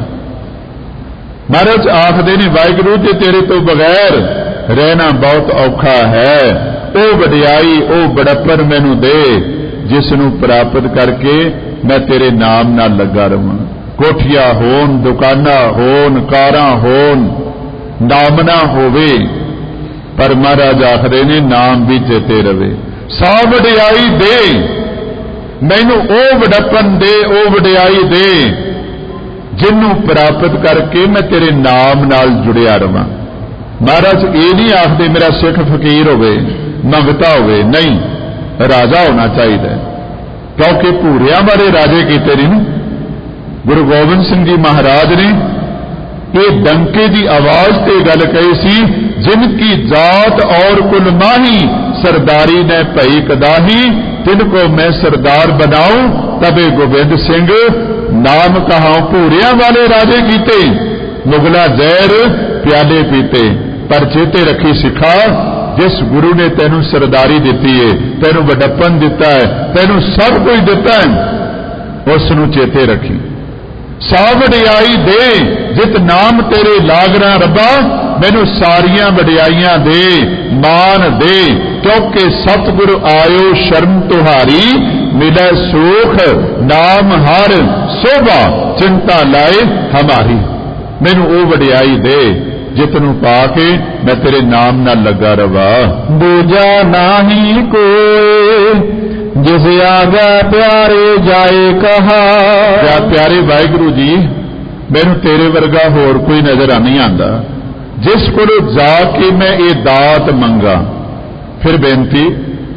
महाराज आखदे ने वाहिगुरू जी तेरे तो बगैर रहना बहुत औखा है। ओ वडियाई ओ बड़प्पन मैनू दे जिसनू प्राप्त करके मैं तेरे नाम नाल लगा रहां। कोठियां होन, दुकाना होन, कारां होन, नाम ना होवे पर महाराज आखदे ने नाम भी चेते रवे। सौ वडियाई दे मैनू ओ वडप्पन दे, ओ वडियाई दे जिन्नू प्राप्त करके मैं तेरे नाम नाल जुड़िया रहां। महाराज ये नहीं आखदे मेरा सिख फकीर होवे, मंगता होवे, नहीं, राजा होना चाहिए, क्योंकि भूरिया वाले राजे कीते नहीं। गुरु गोबिंद सिंह जी महाराज ने ये डंके की आवाज से गल कही सी, जिनकी जात और कुल माही सरदारी ने भई कदाही, तिनको मैं सरदार बनाऊं तबे गोबिंद सिंह नाम कहाऊं। भूरिया वाले राजे कीते, मुगला जहर प्याले पीते, पर चेते रखी सिखा जिस गुरु ने तेनू सरदारी दी है, तेनू वडप्पन दिता है, तेनू सब कुछ दिता है, उसनू चेते रखी। सौ वडियाई दे जित नाम तेरे लागना रब्बा, मैनू सारियां वडियाइयां दे, मान दे, क्योंकि सतगुरु आयो शर्म तुहारी, मिले सुख नाम हर शोभा, चिंता लाए हमारी। मैनू ओ वडियाई दे जितनू पाके मैं तेरे नाम नाल लगा रवा। दूजा नाही कोई जिस आगा प्यारे जाए कहा। क्या प्यारे वाहिगुरू जी मैनू तेरे वर्गा होर कोई नजर नहीं आता जिस को जाके मैं ये दात मंगा। फिर बेनती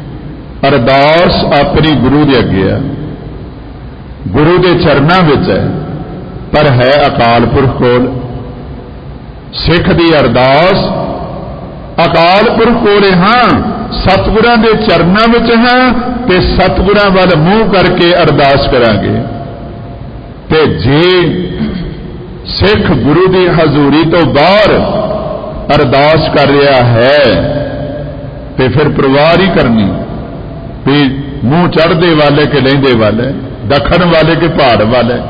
अरदास अपनी गुरु दे अगे है, गुरु के चरणों में है, पर है अकाल पुरख कोल। सिख की अरदास अकाल पुरख कोल हाँ, सतगुरां दे चरणों में हाँ, ते सतगुरां वाल मूँह करके अरदास करांगे। ते जे सिख गुरु की हजूरी तो बाहर अरदास कर रहा है ते फिर परवाह नहीं करनी भी मूँह चढ़दे वाले के लहिंदे वाले, दखन वाले के पहाड़ वाले।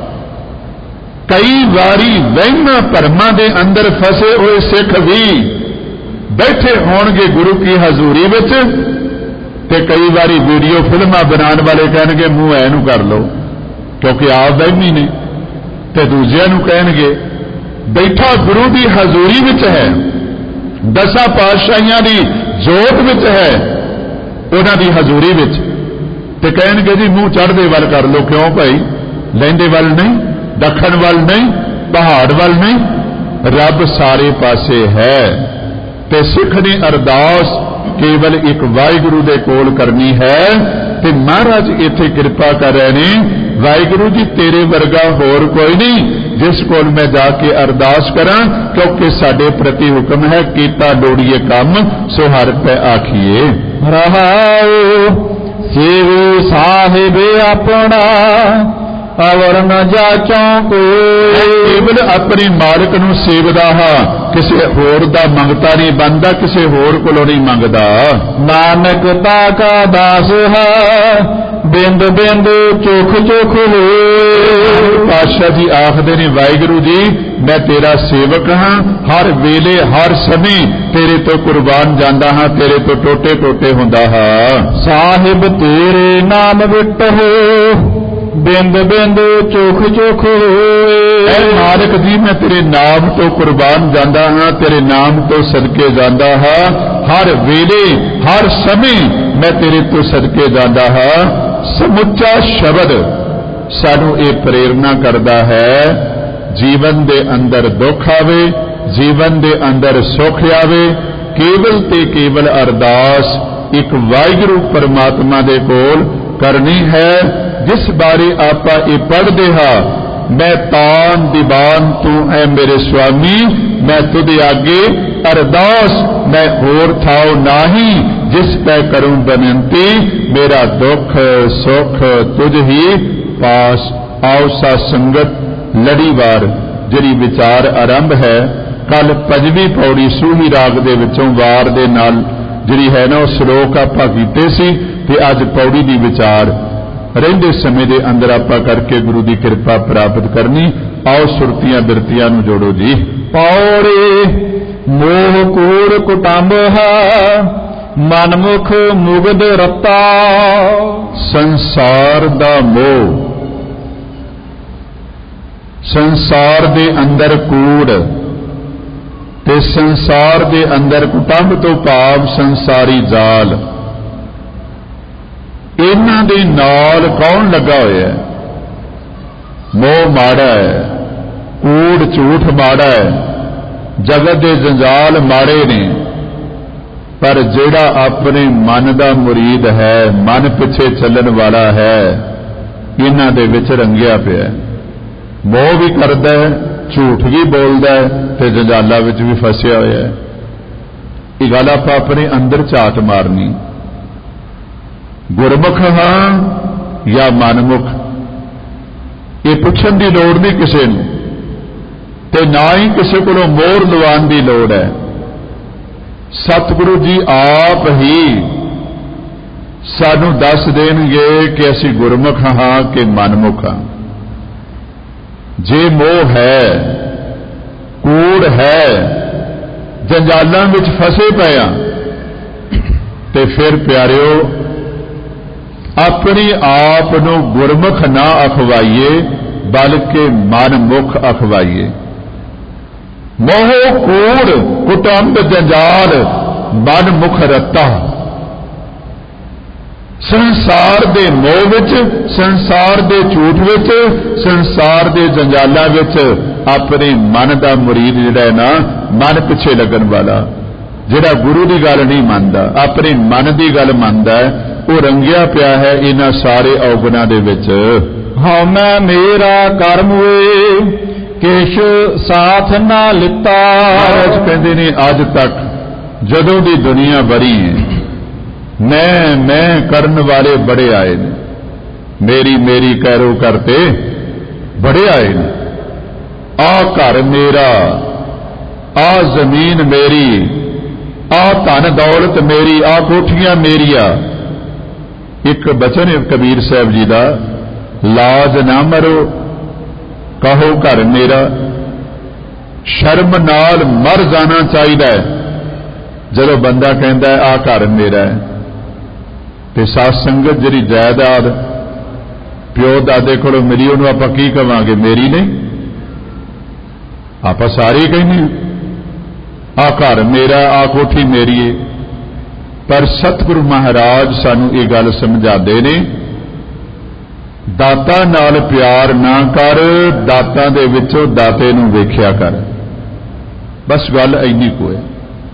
कई बारी वहमां भरमां दे अंदर फसे हुए सिख भी बैठे होणगे गुरु की हजूरी विच, ते कई बारी वीडियो फिल्मां बनाने वाले कहणगे मूँह ऐनू कर लो, क्योंकि आप वहमी ने, ते दूजिआं नूं कहणगे बैठा गुरु की हजूरी विच है, दसां पातशाहियां दी जोत विच है, उन्हां दी हजूरी विच, ते कहणगे जी मूँह चढ़दे वल कर लो। क्यों भाई? लहिंदे वल नहीं, दखन वल नहीं, पहाड़ वल नहीं, रब सारे पासे है। ते सिख ने अरदास केवल एक वाहिगुरू दे कोल करनी है। ते महाराज इत्थे कृपा कर रहे ने, वाहिगुरू जी तेरे वर्गा होर कोई नहीं जिस कोल मैं जाके अरदास करा, क्योंकि साडे प्रति हुक्म है कीता लोड़िए काम सो हर पै आखिए। रहाओ सेवी साहिब अपना अवर न जाचों को। केवल अपने मालिक नूं सेवदा हा, किसी होर दा मंगता नहीं बनता, किसी होर कोलों नहीं मंगदा। नानक ताका दास है बिंद बिंद चुख चुख हो। पातशाह जी आखदे ने वाहिगुरू जी मैं तेरा सेवक हाँ, हर वेले हर समय तेरे तो कुर्बान जांदा हाँ, तेरे तो टोटे टोटे हुंदा हाँ। साहिब तेरे नाम विट हो बिंद बिंद चुख चुख होए। मालिक जी मैं तेरे नाम तो कुर्बान जांदा हाँ, तेरे नाम तो सदके जांदा हाँ, हर वेले हर समय मैं तेरे तो सदके जांदा हाँ। ਸਮੁੱਚਾ ਸ਼ਬਦ ਸਾਨੂੰ ਇਹ ਪ੍ਰੇਰਨਾ ਕਰਦਾ ਹੈ, ਜੀਵਨ ਦੇ ਅੰਦਰ ਦੁੱਖ ਆਵੇ, ਜੀਵਨ ਦੇ ਅੰਦਰ ਸੁੱਖ ਆਵੇ, ਕੇਵਲ ਤੇ ਕੇਵਲ ਅਰਦਾਸ ਇੱਕ ਵਾਹਿਗੁਰੂ ਪਰਮਾਤਮਾ ਦੇ ਕੋਲ ਕਰਨੀ ਹੈ, ਜਿਸ ਬਾਰੇ ਆਪਾਂ ਇਹ ਪੜ੍ਹਦੇ ਹਾਂ, मैं तान दीवान तू है मेरे स्वामी, मैं तुझे आगे अरदास मैं होर थाओ नाही, जिस पै करूं बनंती, मेरा दुख सुख तुझ ही पास। आओ सा संगत लड़ीवार जिहड़ी विचार आरंभ है, कल 5वीं पौड़ी सूही राग दे विचों वार दे नाल जिहड़ी है ना, श्लोक आपां कीते सी ते अज पौड़ी दी विचार ਰਹਿੰਦੇ ਸਮੇਂ ਦੇ ਅੰਦਰ ਆਪਾਂ ਕਰਕੇ ਗੁਰੂ ਦੀ ਕਿਰਪਾ ਪ੍ਰਾਪਤ ਕਰਨੀ। ਆਓ ਸੁਰਤੀਆਂ ਬਿਰਤੀਆਂ ਨੂੰ ਜੋੜੋ ਜੀ। ਪੌੜੀ ਮੋਹ ਕੂੜ ਕੁਟੰਬ ਹੈ, ਮਨਮੁਖ ਮੁਗਧ ਰਤਾ। ਸੰਸਾਰ ਦਾ ਮੋਹ, ਸੰਸਾਰ ਦੇ ਅੰਦਰ ਕੂੜ ਤੇ ਸੰਸਾਰ ਦੇ ਅੰਦਰ ਕੁਟੰਬ ਤੋਂ ਭਾਵ ਸੰਸਾਰੀ ਜਾਲ, ਇਹਨਾਂ ਦੇ ਨਾਲ ਕੌਣ ਲੱਗਾ ਹੋਇਆ ਹੈ? ਮੋਹ ਮਾੜਾ ਹੈ, ਕੂੜ ਝੂਠ ਮਾੜਾ ਹੈ, ਜਗਤ ਦੇ ਜੰਜਾਲ ਮਾੜੇ ਨੇ, ਪਰ ਜਿਹੜਾ ਆਪਣੇ ਮਨ ਦਾ ਮੁਰੀਦ ਹੈ, ਮਨ ਪਿੱਛੇ ਚੱਲਣ ਵਾਲਾ ਹੈ, ਇਹਨਾਂ ਦੇ ਵਿੱਚ ਰੰਗਿਆ ਪਿਆ। ਮੋਹ ਵੀ ਕਰਦਾ ਹੈ, ਝੂਠ ਵੀ ਬੋਲਦਾ ਹੈ ਤੇ ਜੰਜਾਲਾਂ ਵਿੱਚ ਵੀ ਫਸਿਆ ਹੋਇਆ ਹੈ। ਇਹ ਗੱਲ ਆਪਾਂ ਆਪਣੇ ਅੰਦਰ ਝਾਤ ਮਾਰਨੀ। ਗੁਰਮੁਖ ਹਾਂ ਜਾਂ ਮਨਮੁਖ, ਇਹ ਪੁੱਛਣ ਦੀ ਲੋੜ ਨਹੀਂ ਕਿਸੇ ਨੂੰ, ਤੇ ਨਾ ਹੀ ਕਿਸੇ ਕੋਲੋਂ ਮੋਹਰ ਲਵਾਉਣ ਦੀ ਲੋੜ ਹੈ। ਸਤਿਗੁਰੂ ਜੀ ਆਪ ਹੀ ਸਾਨੂੰ ਦੱਸ ਦੇਣਗੇ ਕਿ ਅਸੀਂ ਗੁਰਮੁਖ ਹਾਂ ਕਿ ਮਨਮੁਖ ਹਾਂ। ਜੇ ਮੋਹ ਹੈ, ਕੂੜ ਹੈ, ਜੰਜਾਲਾਂ ਵਿੱਚ ਫਸੇ ਪਏ ਆ, ਤੇ ਫਿਰ ਪਿਆਰਿਓ ਆਪਣੀ ਆਪ ਨੂੰ ਗੁਰਮੁਖ ਨਾ ਅਖਵਾਈਏ, ਬਲਕਿ ਮਨਮੁਖ ਅਖਵਾਈਏ। ਮੋਹ ਕੂੜ ਕੁਟੰਬ ਜੰਜਾਲ ਮਨਮੁਖ ਰਤਾ। ਸੰਸਾਰ ਦੇ ਮੋਹ ਵਿੱਚ, ਸੰਸਾਰ ਦੇ ਝੂਠ ਵਿੱਚ, ਸੰਸਾਰ ਦੇ ਜੰਜਾਲਾਂ ਵਿੱਚ ਆਪਣੇ ਮਨ ਦਾ ਮੁਰੀਦ ਜਿਹੜਾ ਹੈ ਨਾ, ਮਨ ਪਿੱਛੇ ਲੱਗਣ ਵਾਲਾ, ਜਿਹੜਾ ਗੁਰੂ ਦੀ ਗੱਲ ਨਹੀਂ ਮੰਨਦਾ, ਆਪਣੇ ਮਨ ਦੀ ਗੱਲ ਮੰਨਦਾ ਹੈ, ਉਹ ਰੰਗਿਆ ਪਿਆ ਹੈ ਇਹਨਾਂ ਸਾਰੇ ਔਗੁਣਾਂ ਦੇ ਵਿੱਚ। ਹਉਮੈ ਮੇਰਾ ਕਰਮ ਵੇ, ਕਿਛ ਸਾਥ ਨਾ ਲਿੱਤਾ। ਮਹਾਰਾਜ ਕਹਿੰਦੇ ਨੇ ਅੱਜ ਤੱਕ ਜਦੋਂ ਦੀ ਦੁਨੀਆ ਬਣੀ ਹੈ, ਮੈਂ ਕਰਨ ਵਾਲੇ ਬੜੇ ਆਏ ਨੇ, ਮੇਰੀ ਮੇਰੀ ਕਹਿਰੋ ਕਰਤੇ ਬੜੇ ਆਏ ਨੇ। ਆ ਘਰ ਮੇਰਾ, ਆ ਜ਼ਮੀਨ ਮੇਰੀ, ਆ ਧਨ ਦੌਲਤ ਮੇਰੀ, ਆ ਕੋਠੀਆਂ ਮੇਰੀਆਂ। ਇੱਕ ਬਚਨ ਹੈ ਕਬੀਰ ਸਾਹਿਬ ਜੀ ਦਾ, ਲਾਜ ਨਾ ਮਰੋ ਕਹੋ ਘਰ ਮੇਰਾ। ਸ਼ਰਮ ਨਾਲ ਮਰ ਜਾਣਾ ਚਾਹੀਦਾ ਹੈ ਜਦੋਂ ਬੰਦਾ ਕਹਿੰਦਾ ਆ ਘਰ ਮੇਰਾ ਹੈ। ਤੇ ਸਾਧ ਸੰਗਤ ਜਿਹੜੀ ਜਾਇਦਾਦ ਪਿਓ ਦਾਦੇ ਕੋਲੋਂ ਮਿਲੀ, ਉਹਨੂੰ ਆਪਾਂ ਕੀ ਕਵਾਂਗੇ? ਮੇਰੀ ਨਹੀਂ। ਆਪਾਂ ਸਾਰੇ ਕਹਿੰਦੇ ਆ ਘਰ ਮੇਰਾ, ਆ ਕੋਠੀ ਮੇਰੀ ਹੈ। ਪਰ ਸਤਿਗੁਰੂ ਮਹਾਰਾਜ ਸਾਨੂੰ ਇਹ ਗੱਲ ਸਮਝਾਉਂਦੇ ਨੇ, ਦਾਤਾ ਨਾਲ ਪਿਆਰ ਨਾ ਕਰ, ਦਾਤਾਂ ਦੇ ਵਿੱਚੋਂ ਦਾਤੇ ਨੂੰ ਵੇਖਿਆ ਕਰ। ਬਸ ਗੱਲ ਇੰਨੀ ਕੁ ਹੈ,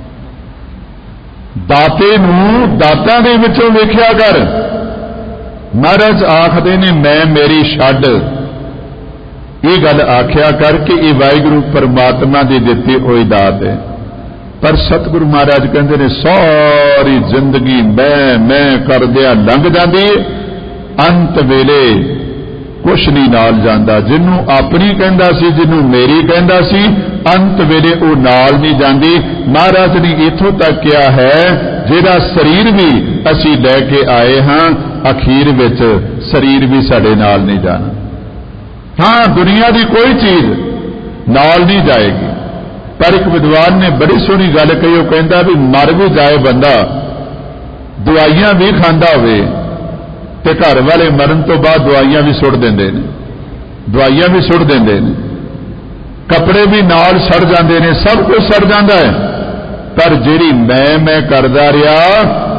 ਦਾਤੇ ਨੂੰ ਦਾਤਾਂ ਦੇ ਵਿੱਚੋਂ ਵੇਖਿਆ ਕਰ। ਮਹਾਰਾਜ ਆਖਦੇ ਨੇ ਮੈਂ ਮੇਰੀ ਛੱਡ, ਇਹ ਗੱਲ ਆਖਿਆ ਕਰ ਕਿ ਇਹ ਵਾਹਿਗੁਰੂ ਪਰਮਾਤਮਾ ਦੀ ਦਿੱਤੀ ਹੋਈ ਦਾਤ ਹੈ। ਪਰ ਸਤਿਗੁਰੂ ਮਹਾਰਾਜ ਕਹਿੰਦੇ ਨੇ ਸਾਰੀ ਜ਼ਿੰਦਗੀ ਮੈਂ ਕਰਦਿਆਂ ਲੰਘ ਜਾਂਦੀ ਹੈ, ਅੰਤ ਵੇਲੇ ਕੁਛ ਨਹੀਂ ਨਾਲ ਜਾਂਦਾ। ਜਿਹਨੂੰ ਆਪਣੀ ਕਹਿੰਦਾ ਸੀ, ਜਿਹਨੂੰ ਮੇਰੀ ਕਹਿੰਦਾ ਸੀ, ਅੰਤ ਵੇਲੇ ਉਹ ਨਾਲ ਨਹੀਂ ਜਾਂਦੀ। ਮਹਾਰਾਜ ਨੇ ਇੱਥੋਂ ਤੱਕ ਕਿਹਾ ਹੈ, ਜਿਹੜਾ ਸਰੀਰ ਵੀ ਅਸੀਂ ਲੈ ਕੇ ਆਏ ਹਾਂ, ਅਖੀਰ ਵਿੱਚ ਸਰੀਰ ਵੀ ਸਾਡੇ ਨਾਲ ਨਹੀਂ ਜਾਣਾ। ਹਾਂ, ਦੁਨੀਆ ਦੀ ਕੋਈ ਚੀਜ਼ ਨਾਲ ਨਹੀਂ ਜਾਏਗੀ। ਪਰ ਇੱਕ ਵਿਦਵਾਨ ਨੇ ਬੜੀ ਸੋਹਣੀ ਗੱਲ ਕਹੀ, ਉਹ ਕਹਿੰਦਾ ਵੀ ਮਰ ਵੀ ਜਾਏ ਬੰਦਾ, ਦਵਾਈਆਂ ਵੀ ਖਾਂਦਾ ਹੋਵੇ ਤੇ ਘਰ ਵਾਲੇ ਮਰਨ ਤੋਂ ਬਾਅਦ ਦਵਾਈਆਂ ਵੀ ਸੁੱਟ ਦਿੰਦੇ ਨੇ, ਦਵਾਈਆਂ ਵੀ ਸੁੱਟ ਦਿੰਦੇ ਨੇ, ਕੱਪੜੇ ਵੀ ਨਾਲ ਸੜ ਜਾਂਦੇ ਨੇ, ਸਭ ਕੁਝ ਸੜ ਜਾਂਦਾ ਹੈ। ਪਰ ਜਿਹੜੀ ਮੈਂ ਕਰਦਾ ਰਿਹਾ,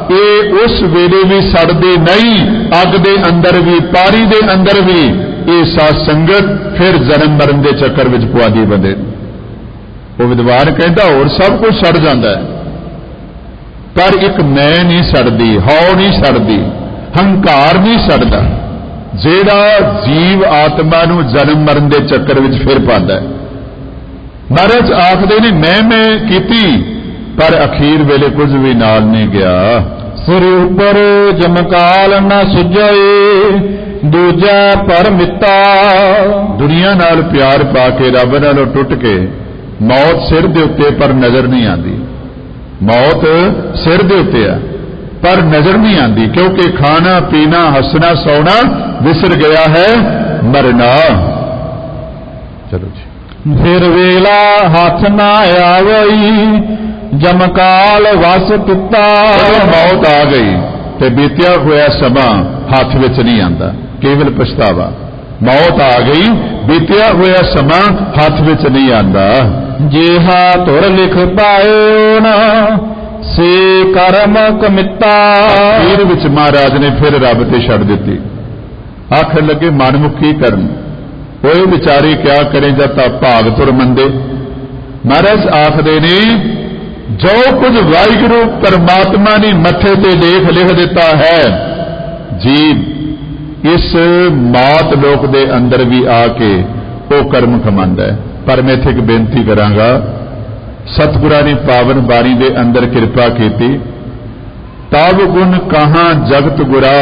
ਇਹ ਉਸ ਵੇਲੇ ਵੀ ਸੜਦੀ नहीं, अग दे अंदर भी पानी दे अंदर भी ये साध संगत फिर जन्म मरण के चक्कर में पुआदी बंदे। वो विद्वान कहता और सब कुछ सड़ जाता है, पर एक मैं नहीं सड़ती, हौ नहीं सड़ती, हंकार नहीं सड़ता, जेड़ा जीव आत्मा नूं जन्म मरण के चक्कर में फिर पाता है। महाराज आखदे ने मैं कीती, पर अखीर वेले कुछ भी नाल नहीं गया। सिर उपर जमकाल न सुझाए, दूजा पर मिता। दुनिया नाल प्यार पा के रब नालों टुट के मौत सिर दे उत्ते पर नजर नहीं आती। मौत सिर दे उत्ते है पर नजर नहीं आती, क्योंकि खाना पीना हंसना सौना विसर गया है मरना। चलो जी। फिर वेला हाथ ना आवई, जमकाल वस किता। मौत आ गई ते बीतिया होया समा हाथ विच नहीं आंदा, केवल पछतावा। मौत आ गई, बीतिया होया समा हाथ विच नहीं आंदा। जेहा तुर लिख पाए ना, से कर्म कमिता। आखिर विच महाराज ने फिर रब ते छड़ दिती। आखन लगे मनमुखी करन, कोई विचारी क्या करें जब तक भाग तुर मंदे। महाराज आखदे ने जो कुछ वाहिगुरु परमात्मा ने मथे ते लेख लिख दिता है, जीव इस मौत लोक दे अंदर भी आके वो कर्म कमांदा है। पर मैं इत्थे एक बेनती करांगा, सतगुरां ने पावन बाणी दे अंदर किरपा कीती। तब गुण कहां जगत गुरा,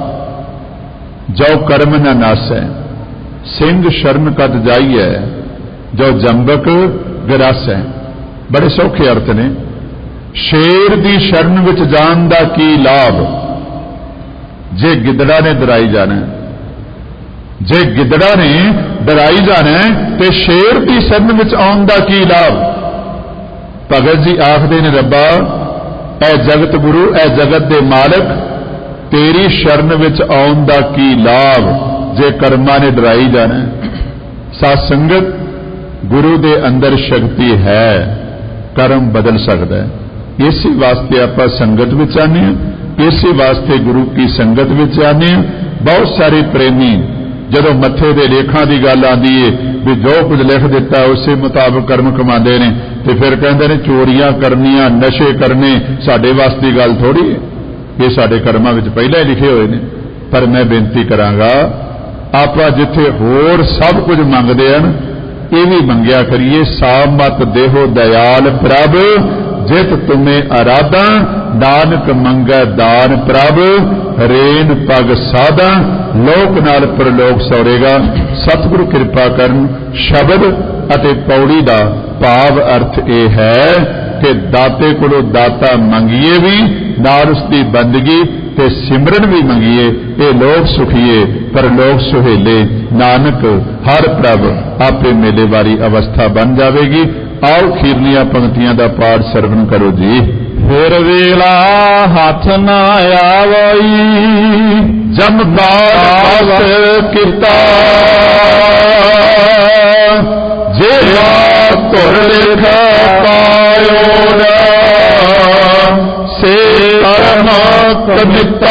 जो कर्म न नासै, सिंह शरण कद जाइए, जो जंबक गिरासै। बड़े सौखे अर्थ ने। शेर दी शरण विच जान दा की लाभ, जे गिदड़ा ने डराई जाना, जे गिदड़ा ने डराई जाना ते शेर दी शरण विच आउण दा की लाभ। भगत जी आखदे ने रब्बा ऐ जगत गुरु, ऐ जगत दे मालक, तेरी शरण विच आउण दा की लाभ जे कर्मा ने डराई जाना। साध संगत गुरु दे अंदर शक्ति है, कर्म बदल सकता है। इसी वास्ते आप संगत विच आने, इसी वास्ते गुरु की संगत विच आने। बहुत सारे प्रेमी जदों मथे दे लेखां दी गल आंदी है भी जो कुछ लिख दिता उसे मुताबिक कर्म कमांदे ने, ते फिर कहंदे ने चोरियां करनियां, नशे करने साडे वास्ते गल थोड़ी है, ये साडे कर्मां विच पहले ही लिखे हुए ने। पर मैं बेनती करांगा, आप जिथे होर सब कुछ मंगदे हन, ये भी मंगिया करिए। सामत देहो दयाल प्रभ, जित तुम्हें आराधा, नानक मंगै दान प्रभ, रेन पग साधा, लोक नाल परलोक सौरेगा। सतगुरु कृपा करन। शब्द अते पौड़ी दा भाव अर्थ यह है कि दाते कोलों दाता मंगीए भी, नाल उसकी बंदगी ते सिमरन भी मंगीए। ये लोग सुखीए पर लोग सुहेले, नानक हर प्रभ आपे मेले वाली अवस्था बन जाएगी। आओ खीरलियां पंक्तियां का पाठ सरवण करो जी। फिर वेला हाथ न आवई, जमकाल किता, जेहा तुर लिख पायो ना, से कर्म कमिता।